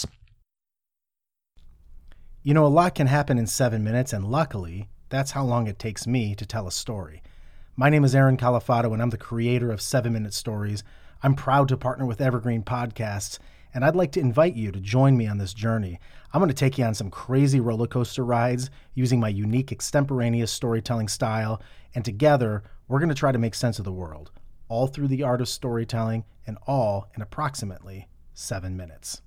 A lot can happen in 7 minutes, and luckily, that's how long it takes me to tell a story. My name is Aaron Califato, and I'm the creator of 7 Minute Stories. I'm proud to partner with Evergreen Podcasts, and I'd like to invite you to join me on this journey. I'm going to take you on some crazy roller coaster rides using my unique extemporaneous storytelling style, and together, we're going to try to make sense of the world, all through the art of storytelling, and all in approximately 7 minutes.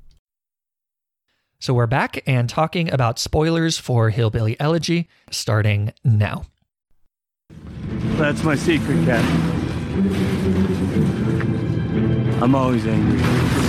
So we're back and talking about spoilers for Hillbilly Elegy, starting now. That's my secret, Cat. I'm always angry.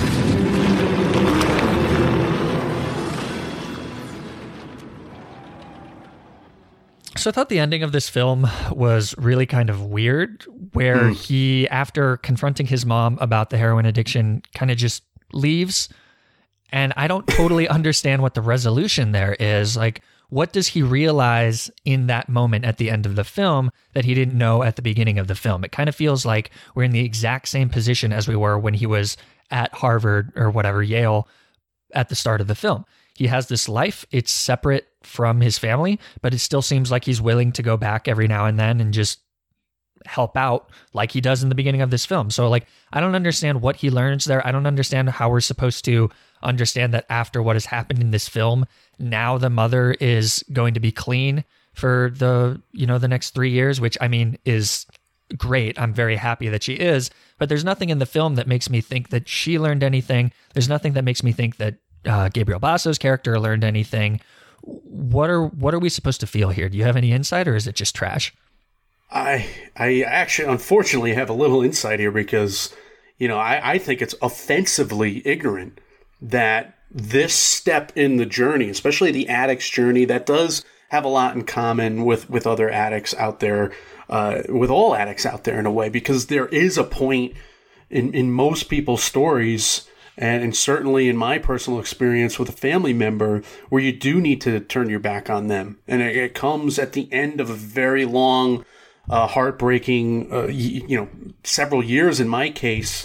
So I thought the ending of this film was really kind of weird, where he, after confronting his mom about the heroin addiction, kind of just leaves. And I don't totally understand what the resolution there is. Like, what does he realize in that moment at the end of the film that he didn't know at the beginning of the film? It kind of feels like we're in the exact same position as we were when he was at Harvard or whatever, Yale, at the start of the film. He has this life. It's separate from his family, but it still seems like he's willing to go back every now and then and just help out like he does in the beginning of this film. So like, I don't understand what he learns there. I don't understand how we're supposed to understand that after what has happened in this film, now the mother is going to be clean for the next 3 years, which I mean is great. I'm very happy that she is, but there's nothing in the film that makes me think that she learned anything. There's nothing that makes me think that Gabriel Basso's character learned anything. What are we supposed to feel here? Do you have any insight, or is it just trash? I actually, unfortunately, have a little insight here because, I think it's offensively ignorant that this step in the journey, especially the addict's journey, that does have a lot in common with other addicts out there, with all addicts out there in a way, because there is a point in most people's stories, and certainly in my personal experience with a family member, where you do need to turn your back on them. And it comes at the end of a very long, heartbreaking, several years in my case,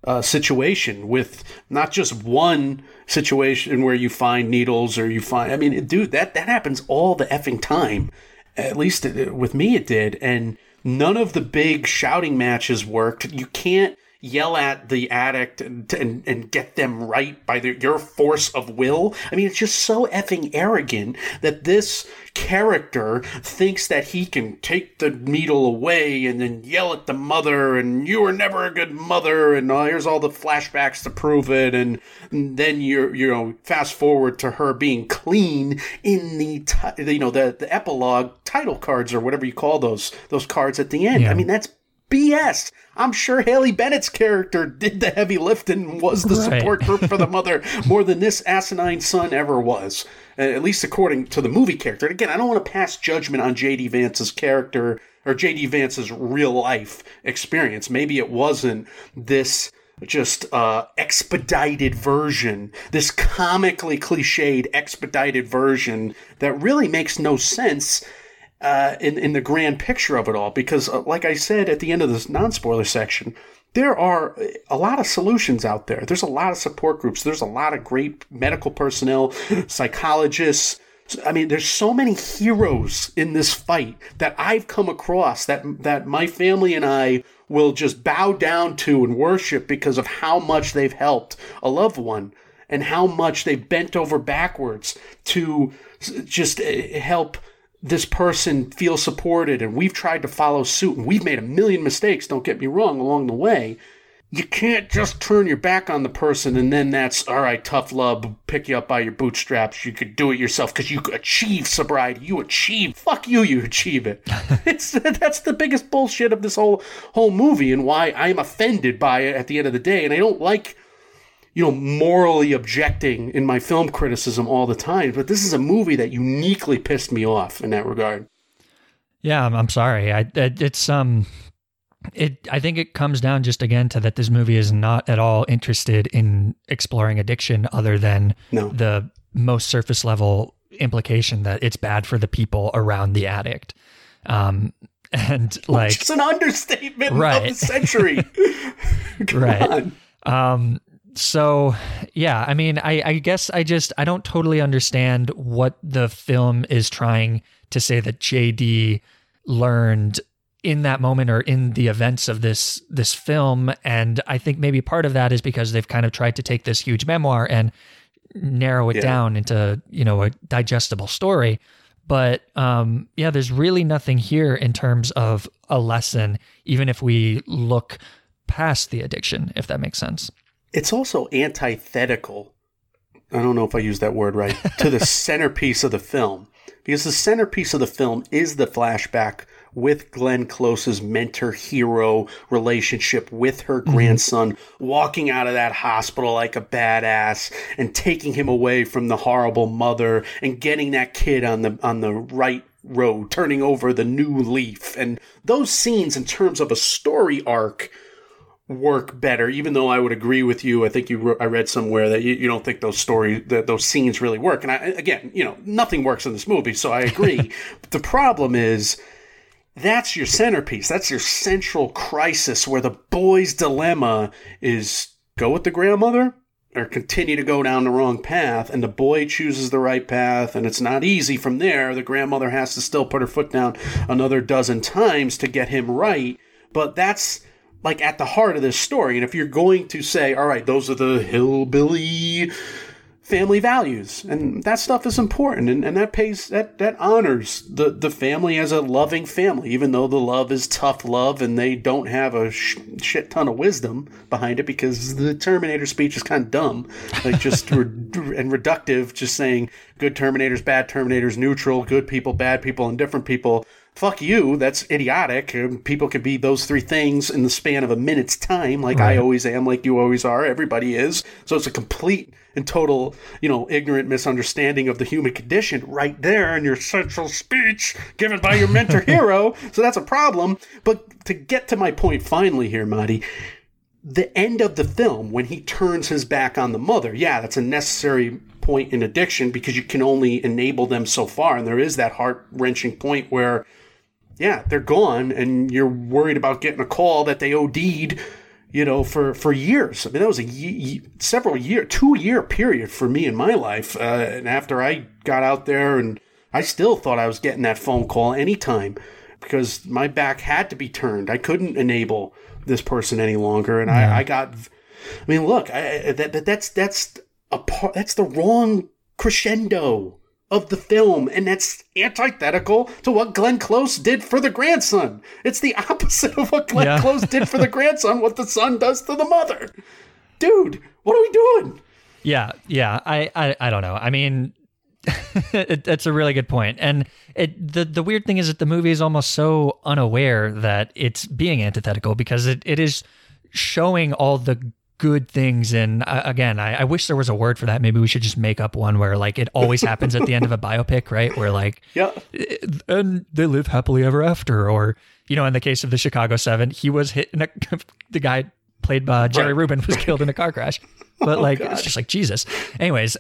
situation with not just one situation where you find needles or you find, I mean, dude, that happens all the effing time. At least with me it did. And none of the big shouting matches worked. You can't yell at the addict and get them right by your force of will. I mean, it's just so effing arrogant that this character thinks that he can take the needle away and then yell at the mother and you were never a good mother and here's all the flashbacks to prove it, and then you fast forward to her being clean in the epilogue title cards or whatever you call those cards at the end. Yeah. I mean, that's BS. I'm sure Haley Bennett's character did the heavy lifting, was the support group for the mother more than this asinine son ever was, at least according to the movie character. And again, I don't want to pass judgment on J.D. Vance's character or J.D. Vance's real life experience. Maybe it wasn't this just expedited version, this comically cliched expedited version that really makes no sense in the grand picture of it all, because like I said at the end of this non-spoiler section, there are a lot of solutions out there. There's a lot of support groups. There's a lot of great medical personnel, psychologists. I mean, there's so many heroes in this fight that I've come across that my family and I will just bow down to and worship because of how much they've helped a loved one and how much they've bent over backwards to just help this person feel supported, and we've tried to follow suit, and we've made a million mistakes, don't get me wrong, along the way. You can't just turn your back on the person and then that's, all right, tough love, pick you up by your bootstraps, you could do it yourself because you achieve sobriety, you achieve, fuck you achieve it. That's the biggest bullshit of this whole movie, and why I'm offended by it at the end of the day, and I don't like morally objecting in my film criticism all the time, but this is a movie that uniquely pissed me off in that regard. Yeah, I'm sorry. I think it comes down just again to that this movie is not at all interested in exploring addiction other than the most surface level implication that it's bad for the people around the addict. And like, which is an understatement of the century. Come on. So, yeah, I mean, I guess I don't totally understand what the film is trying to say that JD learned in that moment or in the events of this film. And I think maybe part of that is because they've kind of tried to take this huge memoir and narrow it down into, a digestible story. But there's really nothing here in terms of a lesson, even if we look past the addiction, if that makes sense. It's also antithetical, I don't know if I used that word right, to the centerpiece of the film. Because the centerpiece of the film is the flashback with Glenn Close's mentor-hero relationship with her grandson, walking out of that hospital like a badass and taking him away from the horrible mother and getting that kid on the right road, turning over the new leaf. And those scenes in terms of a story arc work better, even though I would agree with you. I think I read somewhere that you don't think those scenes really work. And nothing works in this movie, so I agree. But the problem is, that's your centerpiece. That's your central crisis where the boy's dilemma is go with the grandmother or continue to go down the wrong path. And the boy chooses the right path, and it's not easy from there. The grandmother has to still put her foot down another dozen times to get him right. But that's like at the heart of this story. And if you're going to say, all right, those are the hillbilly family values, and that stuff is important, and that honors the family as a loving family, even though the love is tough love and they don't have a shit ton of wisdom behind it, because the Terminator speech is kind of dumb, like just and reductive, just saying good Terminators, bad Terminators, neutral, good people, bad people, indifferent people. Fuck you, that's idiotic. People can be those three things in the span of a minute's time, like right. I always am, like you always are, everybody is. So it's a complete and total, ignorant misunderstanding of the human condition right there in your central speech given by your mentor hero. So that's a problem. But to get to my point finally here, Marty, the end of the film, when he turns his back on the mother, that's a necessary point in addiction, because you can only enable them so far. And there is that heart-wrenching point where, they're gone, and you're worried about getting a call that they OD'd, for years. I mean, that was a 2-year period for me in my life. And after I got out there, and I still thought I was getting that phone call anytime because my back had to be turned. I couldn't enable this person any longer. And that's the wrong crescendo of the film, and that's antithetical to what Glenn Close did for the grandson. It's the opposite of what Glenn Close did for the grandson, what the son does to the mother. Dude, what are we doing? Yeah, I don't know. I mean, that's a really good point. And the weird thing is that the movie is almost so unaware that it's being antithetical, because it is showing all the good things. And again, I wish there was a word for that. Maybe we should just make up one where like it always happens at the end of a biopic, right? Where like, and they live happily ever after. Or, in the case of the Chicago 7, he was hit in the guy played by Jerry Rubin was killed in a car crash. But it's just like, Jesus. Anyways,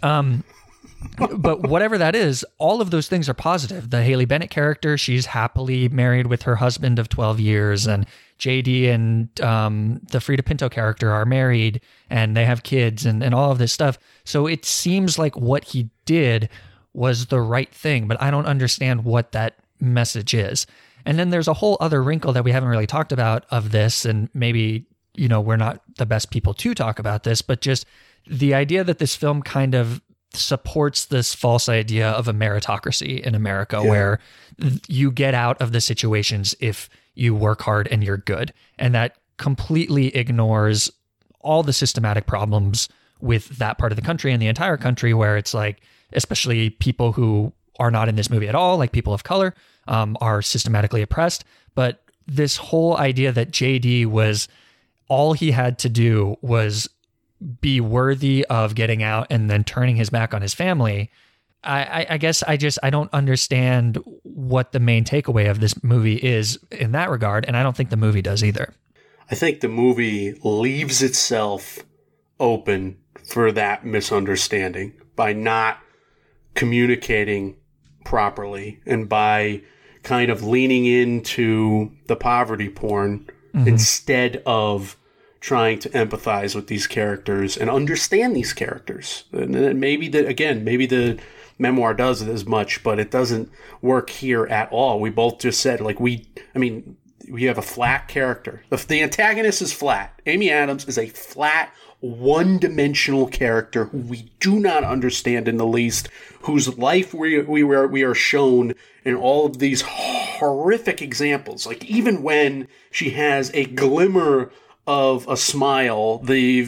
but whatever that is, all of those things are positive. The Haley Bennett character, she's happily married with her husband of 12 years, and JD and the Frida Pinto character are married, and they have kids, and all of this stuff. So it seems like what he did was the right thing, but I don't understand what that message is. And then there's a whole other wrinkle that we haven't really talked about of this, and maybe, we're not the best people to talk about this, but just the idea that this film kind of supports this false idea of a meritocracy in America, where you get out of the situations if you work hard and you're good. And that completely ignores all the systematic problems with that part of the country and the entire country, where it's like, especially people who are not in this movie at all, like people of color, are systematically oppressed. But this whole idea that JD was, all he had to do was be worthy of getting out and then turning his back on his family. I guess I don't understand what the main takeaway of this movie is in that regard. And I don't think the movie does either. I think the movie leaves itself open for that misunderstanding by not communicating properly and by kind of leaning into the poverty porn instead of trying to empathize with these characters and understand these characters. And maybe the memoir does it as much, but it doesn't work here at all. We both just said, we have a flat character. The antagonist is flat. Amy Adams is a flat, one-dimensional character who we do not understand in the least, whose life we are shown in all of these horrific examples. Like, even when she has a glimmer of a smile,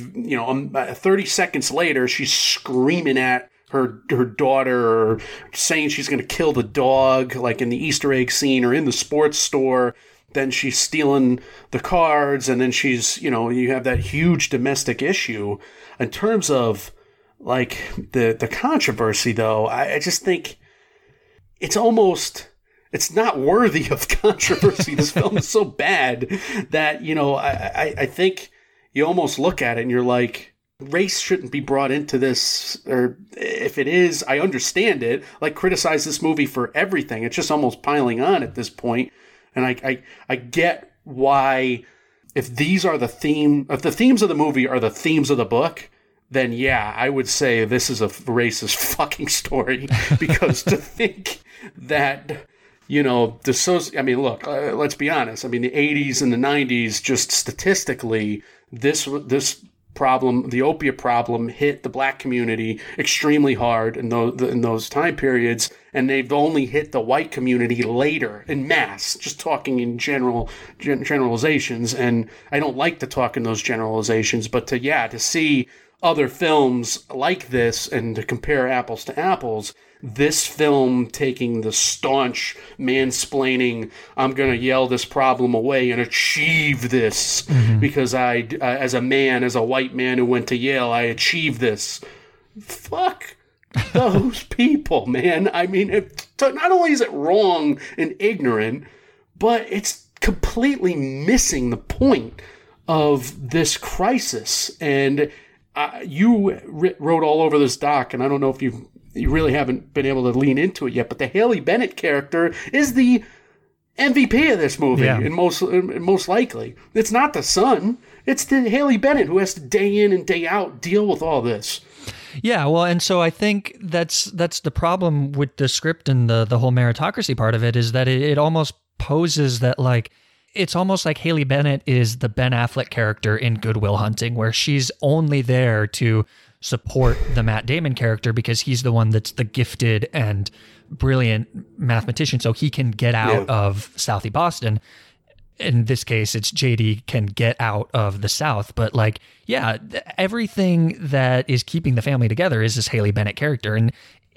30 seconds later, she's screaming at her daughter, or saying she's going to kill the dog, like in the Easter egg scene, or in the sports store. Then she's stealing the cards, and then she's, you have that huge domestic issue. In terms of like the controversy, though, I just think it's not worthy of controversy. This film is so bad that, I think you almost look at it and you're like, race shouldn't be brought into this, or if it is, I understand it. Like, criticize this movie for everything. It's just almost piling on at this point. And I get why, if the themes of the movie are the themes of the book, then yeah, I would say this is a racist fucking story. Because to think that, look, let's be honest. I mean, the 80s and the 90s, just statistically, this problem, the opiate problem, hit the black community extremely hard in those time periods, and they've only hit the white community later in mass. Just talking in generalizations, and I don't like to talk in those generalizations, but to see other films like this and to compare apples to apples, this film taking the staunch mansplaining, I'm going to yell this problem away and achieve this because I, as a white man who went to Yale, I achieved this. Fuck those people, man. I mean, not only is it wrong and ignorant, but it's completely missing the point of this crisis. And you wrote all over this doc, and I don't know if you really haven't been able to lean into it yet, but the Haley Bennett character is the MVP of this movie, and most likely. It's not the son. It's the Haley Bennett who has to day in and day out deal with all this. Yeah, well, and so I think that's the problem with the script and the whole meritocracy part of it, is that it almost poses that, like, it's almost like Haley Bennett is the Ben Affleck character in Good Will Hunting, where she's only there to support the Matt Damon character because he's the one that's the gifted and brilliant mathematician, so he can get out of Southie Boston. In this case, it's JD can get out of the South. But, like, yeah, everything that is keeping the family together is this Haley Bennett character. And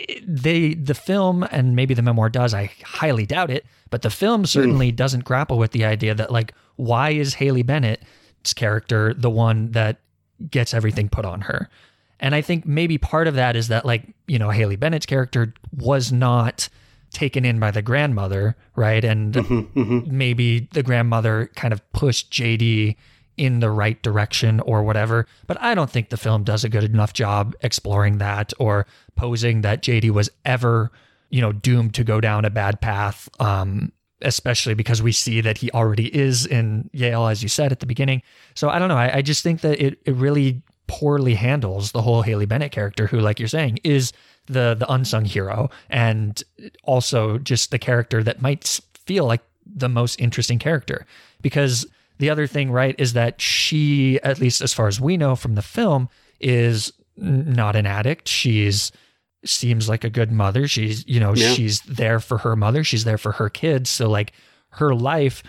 the film, and maybe the memoir does, I highly doubt it, but the film certainly doesn't grapple with the idea that, like, why is Haley Bennett's character the one that gets everything put on her? And I think maybe part of that is that, like, you know, Haley Bennett's character was not taken in by the grandmother, right? And maybe the grandmother kind of pushed JD in the right direction or whatever. But I don't think the film does a good enough job exploring that or posing that JD was ever, you know, doomed to go down a bad path, especially because we see that he already is in Yale, as you said at the beginning. So I don't know. I just think that it really poorly handles the whole Haley Bennett character, who, like you're saying, is the unsung hero, and also just the character that might feel like the most interesting character. Because the other thing, right, is that she, at least as far as we know from the film, is not an addict. Seems like a good mother. She's, you know, she's there for her mother. She's there for her kids. So, like, her life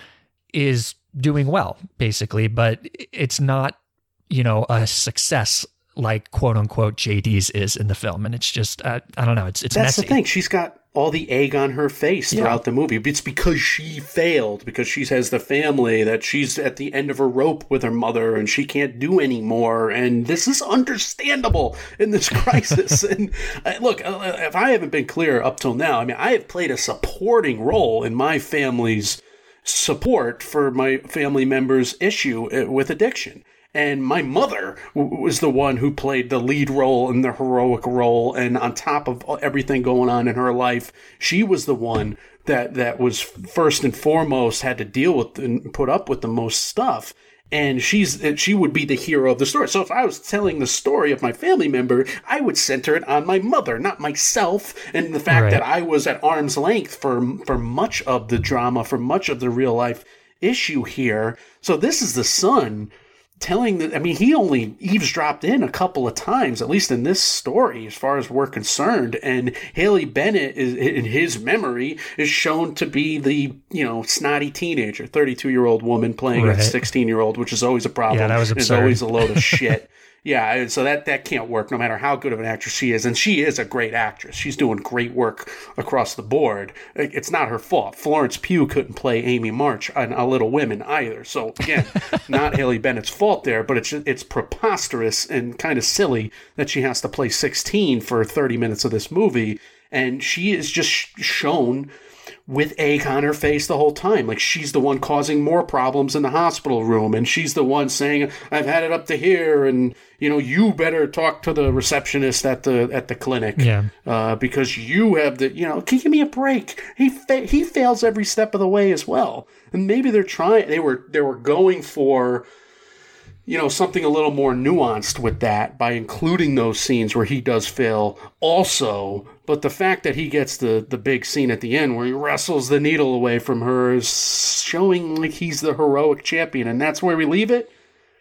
is doing well, basically, but it's not, you know, a success like quote unquote JD's is in the film. And it's just, I don't know. It's That's messy. the thing. She's got all the egg on her face throughout the movie. It's because she failed, because she has the family, that she's at the end of her rope with her mother and she can't do anymore. And this is understandable in this crisis. And look, if I haven't been clear up till now, I mean, I have played a supporting role in my family's support for my family members' issue with addiction. And my mother was the one who played the lead role and the heroic role. And on top of everything going on in her life, she was the one that was first and foremost had to deal with and put up with the most stuff. And she would be the hero of the story. So if I was telling the story of my family member, I would center it on my mother, not myself. And the fact that I was at arm's length for much of the drama, for much of the real life issue here. So this is the son telling that, I mean, he only eavesdropped in a couple of times, at least in this story, as far as we're concerned. And Haley Bennett, is, in his memory, is shown to be the, you know, snotty teenager, 32-year-old woman playing a 16-year-old, which is always a problem. Yeah, that was absurd. It's always a load of shit. Yeah, so that can't work no matter how good of an actress she is. And she is a great actress. She's doing great work across the board. It's not her fault. Florence Pugh couldn't play Amy March on A Little Women either. So, again, not Haley Bennett's fault there, but it's preposterous and kind of silly that she has to play 16 for 30 minutes of this movie. And she is just shown with egg on her face the whole time. Like, she's the one causing more problems in the hospital room, and she's the one saying, I've had it up to here, and, you know, you better talk to the receptionist at the clinic. Because you have the, you know, can you give me a break? He fails every step of the way as well. And maybe they were going for, you know, something a little more nuanced with that by including those scenes where he does fail also. But the fact that he gets the big scene at the end where he wrestles the needle away from her is showing like he's the heroic champion, and that's where we leave it?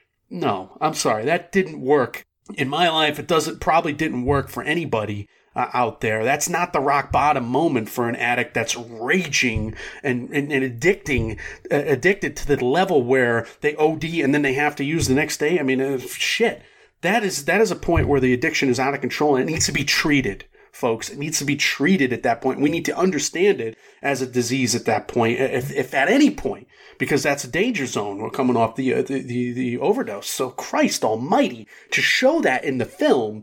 No, I'm sorry. That didn't work. In my life, probably didn't work for anybody out there. That's not the rock bottom moment for an addict that's raging and addicted to the level where they OD and then they have to use the next day. I mean, shit. That is a point where the addiction is out of control and it needs to be treated, folks. It needs to be treated at that point. We need to understand it as a disease at that point, if at any point, because that's a danger zone. We're coming off the overdose. So Christ almighty, to show that in the film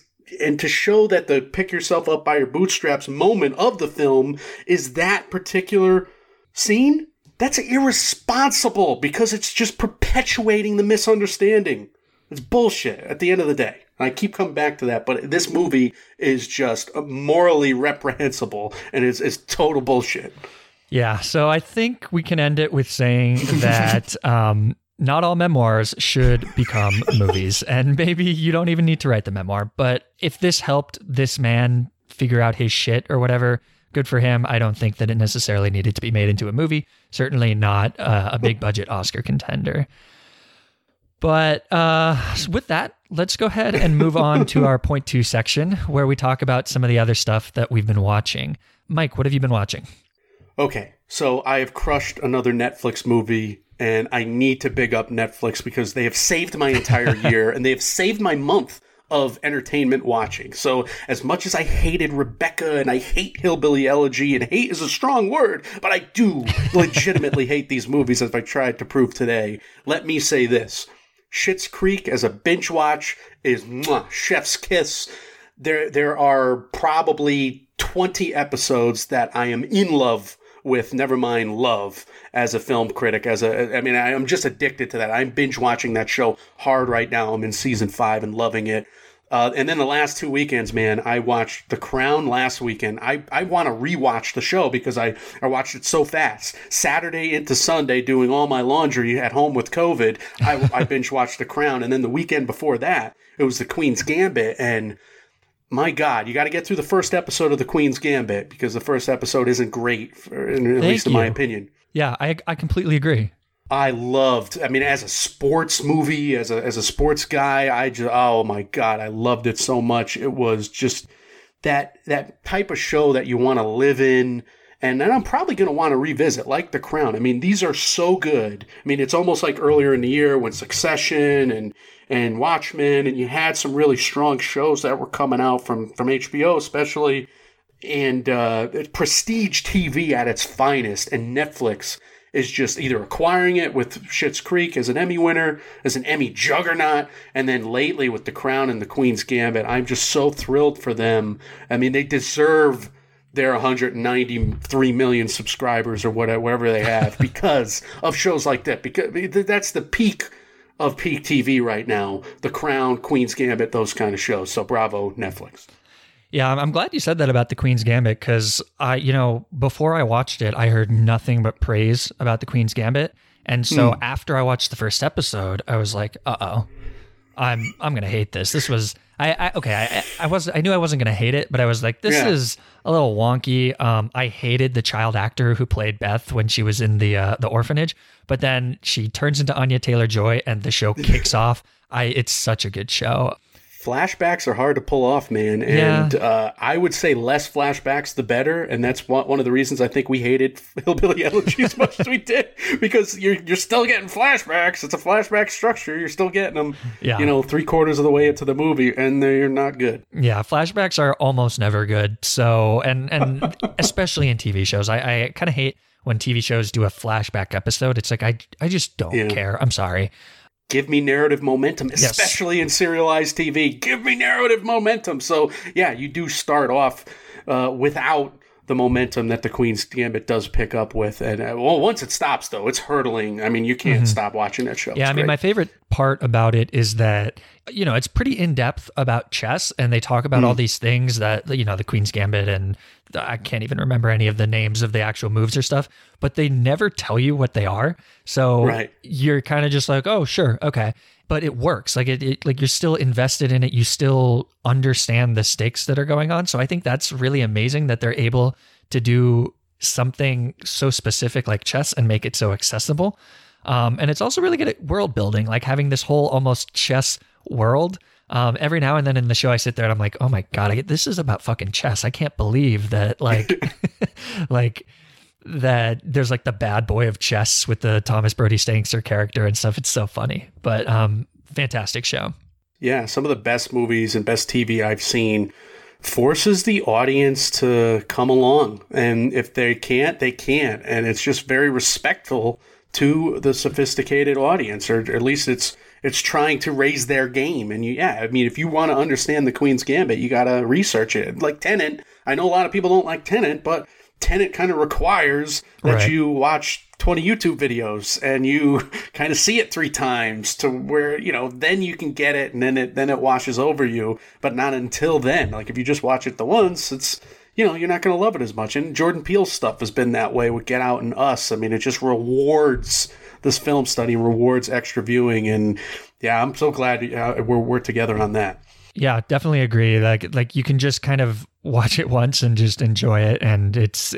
and to show that the pick yourself up by your bootstraps moment of the film is that particular scene, that's irresponsible because it's just perpetuating the misunderstanding. It's bullshit at the end of the day. I keep coming back to that, but this movie is just morally reprehensible and it's total bullshit. Yeah, so I think we can end it with saying that not all memoirs should become movies. And maybe you don't even need to write the memoir. But if this helped this man figure out his shit or whatever, good for him. I don't think that it necessarily needed to be made into a movie. Certainly not a big budget Oscar contender. But with that, let's go ahead and move on to our point 2 section where we talk about some of the other stuff that we've been watching. Mike, what have you been watching? Okay, so I have crushed another Netflix movie, and I need to big up Netflix because they have saved my entire year, and they have saved my month of entertainment watching. So as much as I hated Rebecca, and I hate Hillbilly Elegy, and hate is a strong word, but I do legitimately hate these movies, as I tried to prove today, let me say this. Schitt's Creek as a binge watch is chef's kiss. There are probably 20 episodes that I am in love with, never mind love, as a film critic. I'm just addicted to that. I'm binge watching that show hard right now. I'm in season 5 and loving it. And then the last 2 weekends, man, I watched The Crown last weekend. I want to rewatch the show because I watched it so fast. Saturday into Sunday, doing all my laundry at home with COVID, I binge watched The Crown. And then the weekend before that, it was The Queen's Gambit. And my God, you got to get through the first episode of The Queen's Gambit because the first episode isn't great, at least in my opinion. Yeah, I completely agree. I loved, as a sports movie, as a sports guy, oh my God, I loved it so much. It was just that type of show that you want to live in. And then I'm probably going to want to revisit, like The Crown. These are so good. It's almost like earlier in the year when Succession and Watchmen, and you had some really strong shows that were coming out from HBO especially, and prestige TV at its finest, and Netflix is just either acquiring it with Schitt's Creek as an Emmy winner, as an Emmy juggernaut, and then lately with The Crown and The Queen's Gambit. I'm just so thrilled for them. They deserve their 193 million subscribers or whatever they have because of shows like that, because that's the peak of peak TV right now. The Crown, Queen's Gambit, those kind of shows. So bravo, Netflix. Yeah, I'm glad you said that about The Queen's Gambit because before I watched it, I heard nothing but praise about The Queen's Gambit. And so after I watched the first episode, I was like, uh-oh, I'm going to hate this. This was, I knew I wasn't going to hate it, but I was like, this is a little wonky. I hated the child actor who played Beth when she was in the orphanage, but then she turns into Anya Taylor-Joy and the show kicks off. It's such a good show. Flashbacks are hard to pull off, man. And I would say less flashbacks, the better. And that's one of the reasons I think we hated Hillbilly Elegy as much as we did. Because you're still getting flashbacks. It's a flashback structure. You're still getting them, 3/4 of the way into the movie. And they're not good. Yeah, flashbacks are almost never good. So, and especially in TV shows. I kind of hate when TV shows do a flashback episode. It's like, I just don't care. I'm sorry. Give me narrative momentum, especially in serialized TV. Give me narrative momentum. So, yeah, you do start off without the momentum that The Queen's Gambit does pick up with. And once it stops, though, it's hurtling. You can't stop watching that show. Yeah, my favorite part about it is that, it's pretty in-depth about chess, and they talk about all these things that, The Queen's Gambit, and I can't even remember any of the names of the actual moves or stuff, but they never tell you what they are. So you're kind of just like, oh, sure, okay. But it works. Like you're still invested in it. You still understand the stakes that are going on. So I think that's really amazing that they're able to do something so specific like chess and make it so accessible. And it's also really good at world building, like having this whole almost chess world. Every now and then in the show, I sit there and I'm like, oh my God, this is about fucking chess. I can't believe that that there's like the bad boy of chess with the Thomas Brodie Sangster character and stuff. It's so funny, but fantastic show. Yeah, some of the best movies and best TV I've seen forces the audience to come along. And if they can't, they can't. And it's just very respectful to the sophisticated audience, or at least it's trying to raise their game. And if you want to understand The Queen's Gambit, you got to research it. Like Tenet, I know a lot of people don't like Tenet, but Tenet kind of requires that you watch 20 YouTube videos and you kind of see it 3 times to where, then you can get it, and then it washes over you, but not until then. Like if you just watch it the once, it's, you're not going to love it as much. And Jordan Peele's stuff has been that way with Get Out and Us. I mean, it just rewards this film study, rewards extra viewing. And yeah, I'm so glad we're together on that. Yeah, definitely agree. Like you can just kind of watch it once and just enjoy it. And it's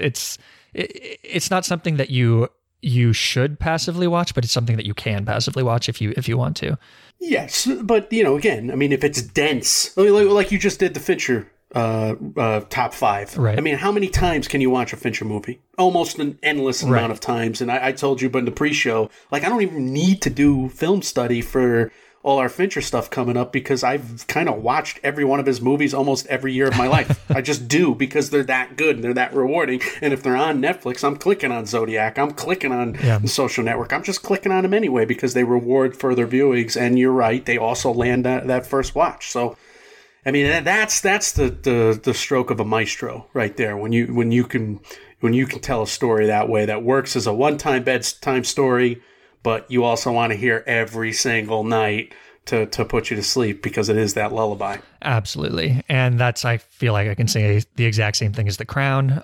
not something that you should passively watch, but it's something that you can passively watch if you want to. Yes, but again, I mean, if it's dense, like you just did the Fincher top 5. Right. I mean, how many times can you watch a Fincher movie? Almost an endless amount of times. And I told you, but in the pre-show, like, I don't even need to do film study for all our Fincher stuff coming up because I've kind of watched every one of his movies almost every year of my life. I just do because they're that good and they're that rewarding. And if they're on Netflix, I'm clicking on Zodiac. I'm clicking on The Social Network. I'm just clicking on them anyway because they reward further viewings. And you're right, they also land that first watch. So, I mean, that's the stroke of a maestro right there. When you can tell a story that way that works as a one-time bedtime story, but you also want to hear every single night to put you to sleep because it is that lullaby. Absolutely. And I feel like I can say the exact same thing as The Crown.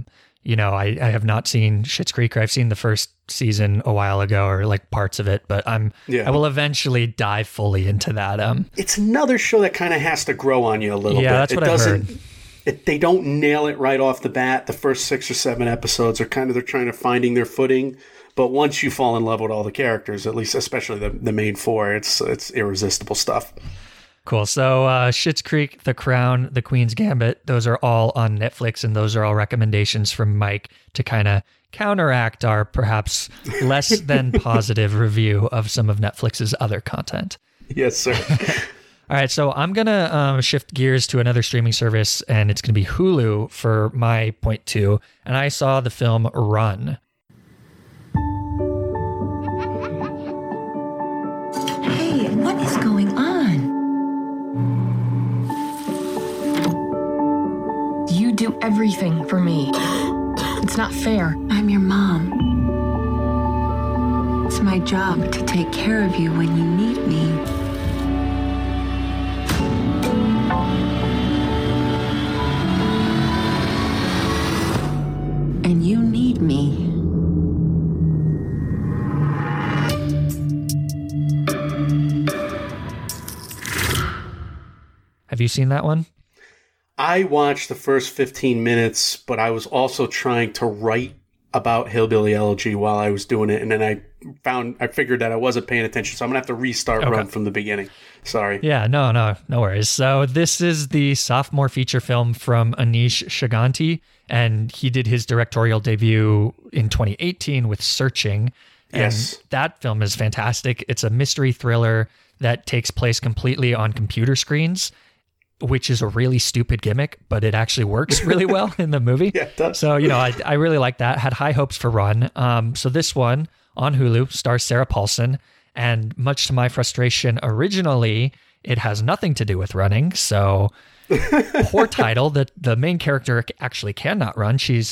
I have not seen Schitt's Creek. I've seen the first season a while ago or like parts of it, but I will eventually dive fully into that. It's another show that kind of has to grow on you a little bit. Yeah, that's what I've heard. They don't nail it right off the bat. The first 6 or 7 episodes are they're trying to finding their footing. But once you fall in love with all the characters, at least especially the main 4, it's irresistible stuff. Cool. So Schitt's Creek, The Crown, The Queen's Gambit, those are all on Netflix, and those are all recommendations from Mike to kind of counteract our perhaps less than positive review of some of Netflix's other content. Yes, sir. All right, so I'm going to shift gears to another streaming service, and it's going to be Hulu for my point 2. And I saw the film Run. Hey, what is going on? You do everything for me. It's not fair. I'm your mom. It's my job to take care of you when you need me. And you need me. Have you seen that one? I watched the first 15 minutes, but I was also trying to write about Hillbilly Elegy while I was doing it. And then I figured that I wasn't paying attention. So I'm going to have to restart Run from the beginning. Sorry. Yeah, no worries. So this is the sophomore feature film from Anish Chaganty, and he did his directorial debut in 2018 with Searching. And yes. That film is fantastic. It's a mystery thriller that takes place completely on computer screens, which is a really stupid gimmick, but it actually works really well in the movie. Yeah, it does. So, I really like that. Had high hopes for Run. So this one on Hulu stars Sarah Paulson, and much to my frustration, originally it has nothing to do with running. So poor title. The main character actually cannot run. She's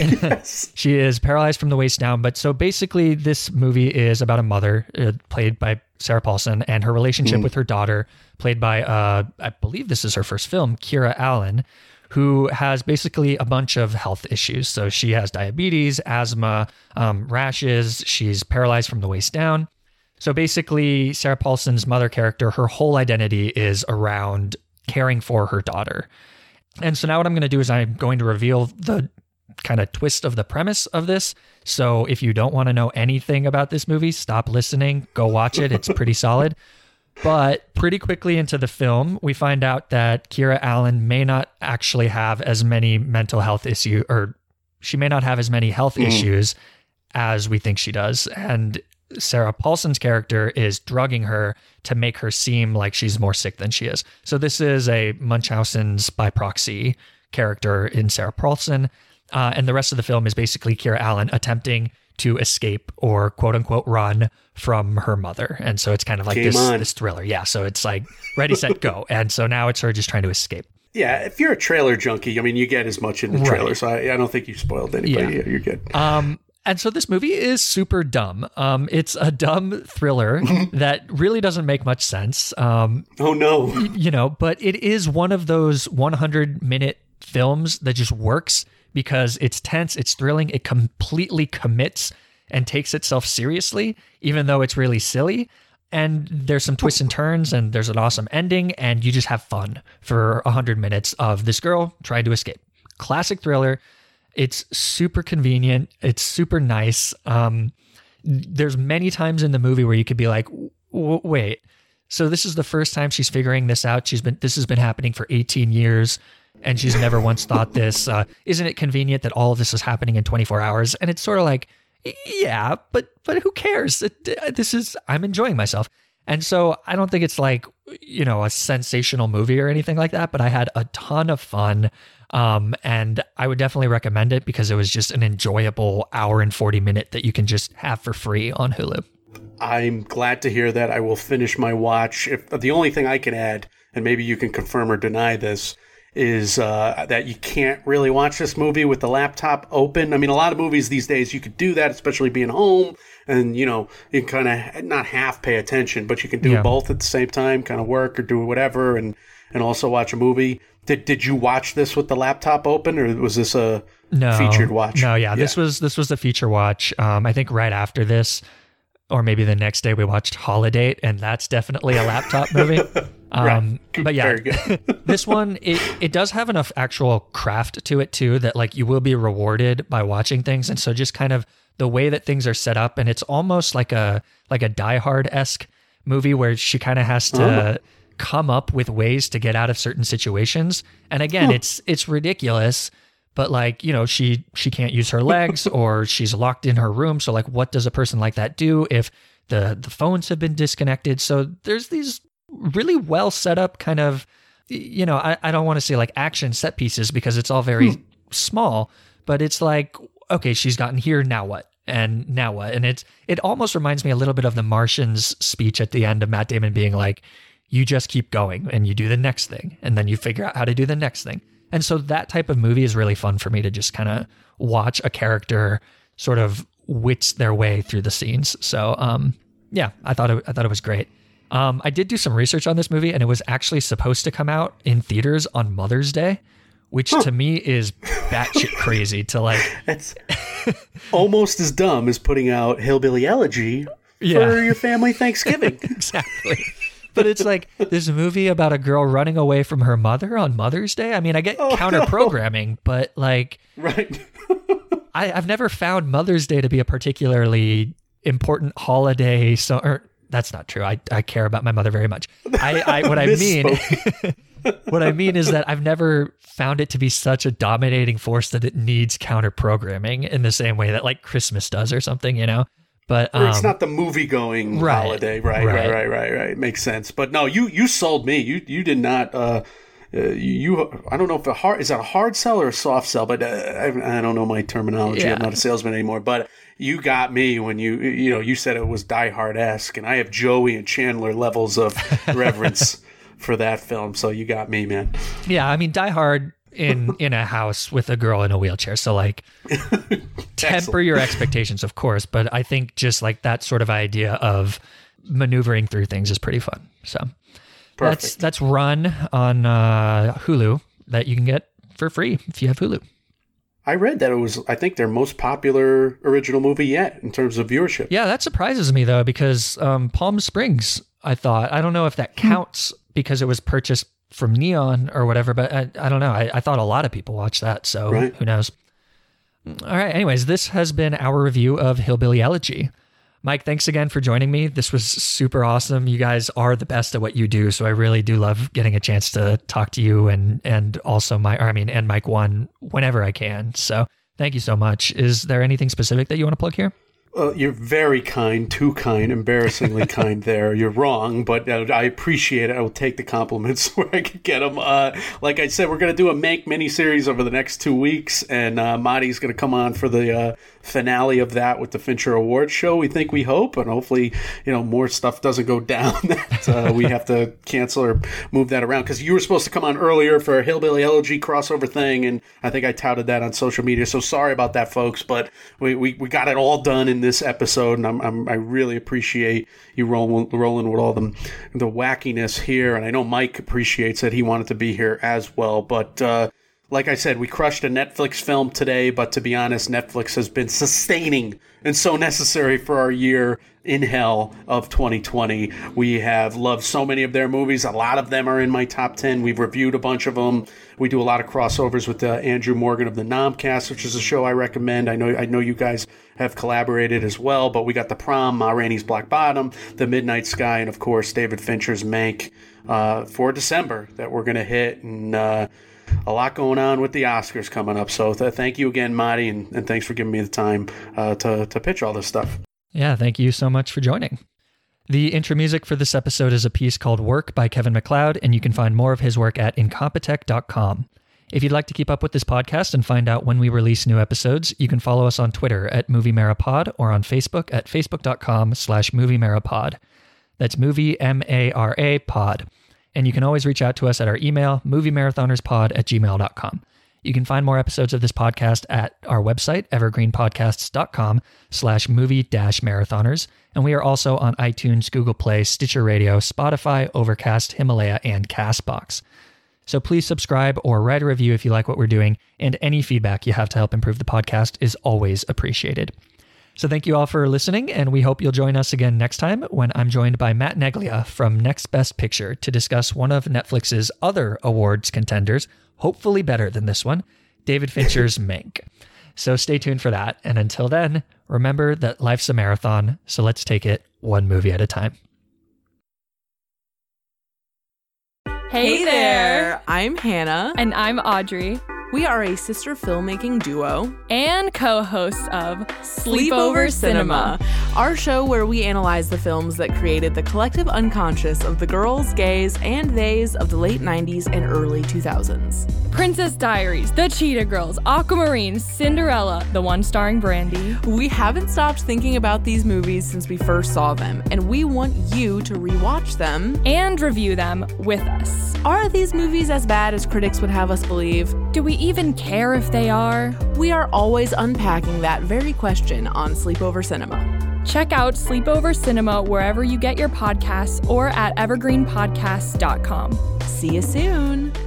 she is paralyzed from the waist down. But so basically, this movie is about a mother played by Sarah Paulson and her relationship with her daughter, played by I believe this is her first film, Kira Allen, who has basically a bunch of health issues. So she has diabetes, asthma, rashes. She's paralyzed from the waist down. So basically, Sarah Paulson's mother character, her whole identity is around caring for her daughter. And so now what I'm going to do is I'm going to reveal the kind of twist of the premise of this. So if you don't want to know anything about this movie, stop listening, go watch it. It's pretty solid. But pretty quickly into the film, we find out that Kira Allen may not actually have as many mental health issues, or she may not have as many health issues as we think she does. And Sarah Paulson's character is drugging her to make her seem like she's more sick than she is. So this is a Munchausen's by proxy character in Sarah Paulson. And the rest of the film is basically Kira Allen attempting to escape or quote unquote run from her mother. And so it's kind of like this thriller. Yeah. So it's like ready, set, go. And so now it's her just trying to escape. Yeah. If you're a trailer junkie, I mean, you get as much in the trailer. So I don't think you spoiled anybody. Yeah. You're good. And so this movie is super dumb. It's a dumb thriller that really doesn't make much sense. Oh no. But it is one of those 100-minute films that just works because it's tense, it's thrilling, it completely commits and takes itself seriously, even though it's really silly. And there's some twists and turns, and there's an awesome ending, and you just have fun for 100 minutes of this girl trying to escape. Classic thriller. It's super convenient. It's super nice. There's many times in the movie where you could be like, wait, so this is the first time she's figuring this out. This has been happening for 18 years, and she's never once thought this. Isn't it convenient that all of this is happening in 24 hours? And it's sort of like, yeah, but who cares? I'm enjoying myself. And so I don't think it's like, a sensational movie or anything like that, but I had a ton of fun. And I would definitely recommend it because it was just an enjoyable hour and 40 minute that you can just have for free on Hulu. I'm glad to hear that. I will finish my watch. If the only thing I can add, and maybe you can confirm or deny this, is that you can't really watch this movie with the laptop open. I mean, a lot of movies these days, you could do that, especially being home. And, you can kind of not half pay attention, but you can do both at the same time, kind of work or do whatever and also watch a movie. Did you watch this with the laptop open, or was this a featured watch? No, this was a feature watch. I think right after this, or maybe the next day, we watched Holiday, and that's definitely a laptop movie. Right. But yeah, this one, it does have enough actual craft to it too, that like you will be rewarded by watching things. And so just kind of the way that things are set up, and it's almost like a Die Hard-esque movie where she kind of has to come up with ways to get out of certain situations. And again, it's ridiculous, but like, she can't use her legs or she's locked in her room. So like, what does a person like that do if the phones have been disconnected? So there's these really well set up kind of, I don't want to say like action set pieces because it's all very small, but it's like, okay, she's gotten here, now what? And now what? And it almost reminds me a little bit of the Martian's speech at the end of Matt Damon being like, you just keep going and you do the next thing, and then you figure out how to do the next thing. And so that type of movie is really fun for me to just kind of watch a character sort of wits their way through the scenes. So, I thought it was great. I did do some research on this movie, and it was actually supposed to come out in theaters on Mother's Day, which to me is batshit crazy to like. It's almost as dumb as putting out Hillbilly Elegy for your family Thanksgiving. Exactly. But it's like this movie about a girl running away from her mother on Mother's Day. I mean, I get counter-programming, but like, right. I've never found Mother's Day to be a particularly important holiday. So, that's not true. I care about my mother very much. What I mean is that I've never found it to be such a dominating force that it needs counter-programming in the same way that like Christmas does or something, But or it's not the movie-going holiday, right. Makes sense. But no, you sold me. You did not. I don't know if is that a hard sell or a soft sell, but I don't know my terminology. Yeah. I'm not a salesman anymore. But you got me when you said it was Die Hard-esque, and I have Joey and Chandler levels of reverence for that film. So you got me, man. Yeah, I mean, Die Hard in a house with a girl in a wheelchair. So like temper your expectations, of course. But I think just like that sort of idea of maneuvering through things is pretty fun. So that's Run on Hulu that you can get for free if you have Hulu. I read that it was, I think, their most popular original movie yet in terms of viewership. Yeah, that surprises me though, because Palm Springs, I don't know if that counts because it was purchased from Neon or whatever, but I don't know. I thought a lot of people watched that, so Who knows? All right. Anyways, this has been our review of Hillbilly Elegy. Mike, thanks again for joining me. This was super awesome. You guys are the best at what you do, so I really do love getting a chance to talk to you and also and Mike One whenever I can. So thank you so much. Is there anything specific that you want to plug here? You're very kind, too kind, embarrassingly kind there. You're wrong, but I appreciate it. I will take the compliments where I can get them. Like I said, we're going to do a Mank miniseries over the next 2 weeks, and Marty's going to come on for the finale of that with the Fincher Awards show, we hope, and hopefully, more stuff doesn't go down that we have to cancel or move that around, because you were supposed to come on earlier for a Hillbilly Elegy crossover thing, and I think I touted that on social media, so sorry about that, folks, but we got it all done in this episode, and I really appreciate you rolling with all the wackiness here, and I know Mike appreciates that he wanted to be here as well, but like I said, we crushed a Netflix film today, but to be honest, Netflix has been sustaining and so necessary for our year in hell of 2020. We have loved so many of their movies. A lot of them are in my top 10. We've reviewed a bunch of them. We do a lot of crossovers with Andrew Morgan of the Nomcast, which is a show I recommend. I know you guys have collaborated as well, but we got The Prom, Ma Rainey's Black Bottom, The Midnight Sky, and of course David Fincher's Mank for December that we're going to hit, and a lot going on with the Oscars coming up. So thank you again, Marty, and thanks for giving me the time to pitch all this stuff. Yeah, thank you so much for joining. The intro music for this episode is a piece called Work by Kevin MacLeod, and you can find more of his work at incompetech.com. If you'd like to keep up with this podcast and find out when we release new episodes, you can follow us on Twitter at MovieMaraPod or on Facebook at facebook.com/MovieMaraPod. That's Movie MARA Pod. And you can always reach out to us at our email, moviemarathonerspod@gmail.com. You can find more episodes of this podcast at our website, evergreenpodcasts.com/movie-marathoners. And we are also on iTunes, Google Play, Stitcher Radio, Spotify, Overcast, Himalaya, and CastBox. So please subscribe or write a review if you like what we're doing, and any feedback you have to help improve the podcast is always appreciated. So thank you all for listening, and we hope you'll join us again next time when I'm joined by Matt Neglia from Next Best Picture to discuss one of Netflix's other awards contenders, hopefully better than this one, David Fincher's Mank. So stay tuned for that, and until then, remember that life's a marathon, so let's take it one movie at a time. Hey there! I'm Hannah. And I'm Audrey. We are a sister filmmaking duo and co-hosts of Sleepover Cinema, our show where we analyze the films that created the collective unconscious of the girls, gays, and theys of the late 90s and early 2000s. Princess Diaries, The Cheetah Girls, Aquamarine, Cinderella, the one starring Brandy. We haven't stopped thinking about these movies since we first saw them, and we want you to rewatch them and review them with us. Are these movies as bad as critics would have us believe? Do we even care if they are? We are always unpacking that very question on Sleepover Cinema. Check out Sleepover Cinema wherever you get your podcasts or at evergreenpodcasts.com. See you soon.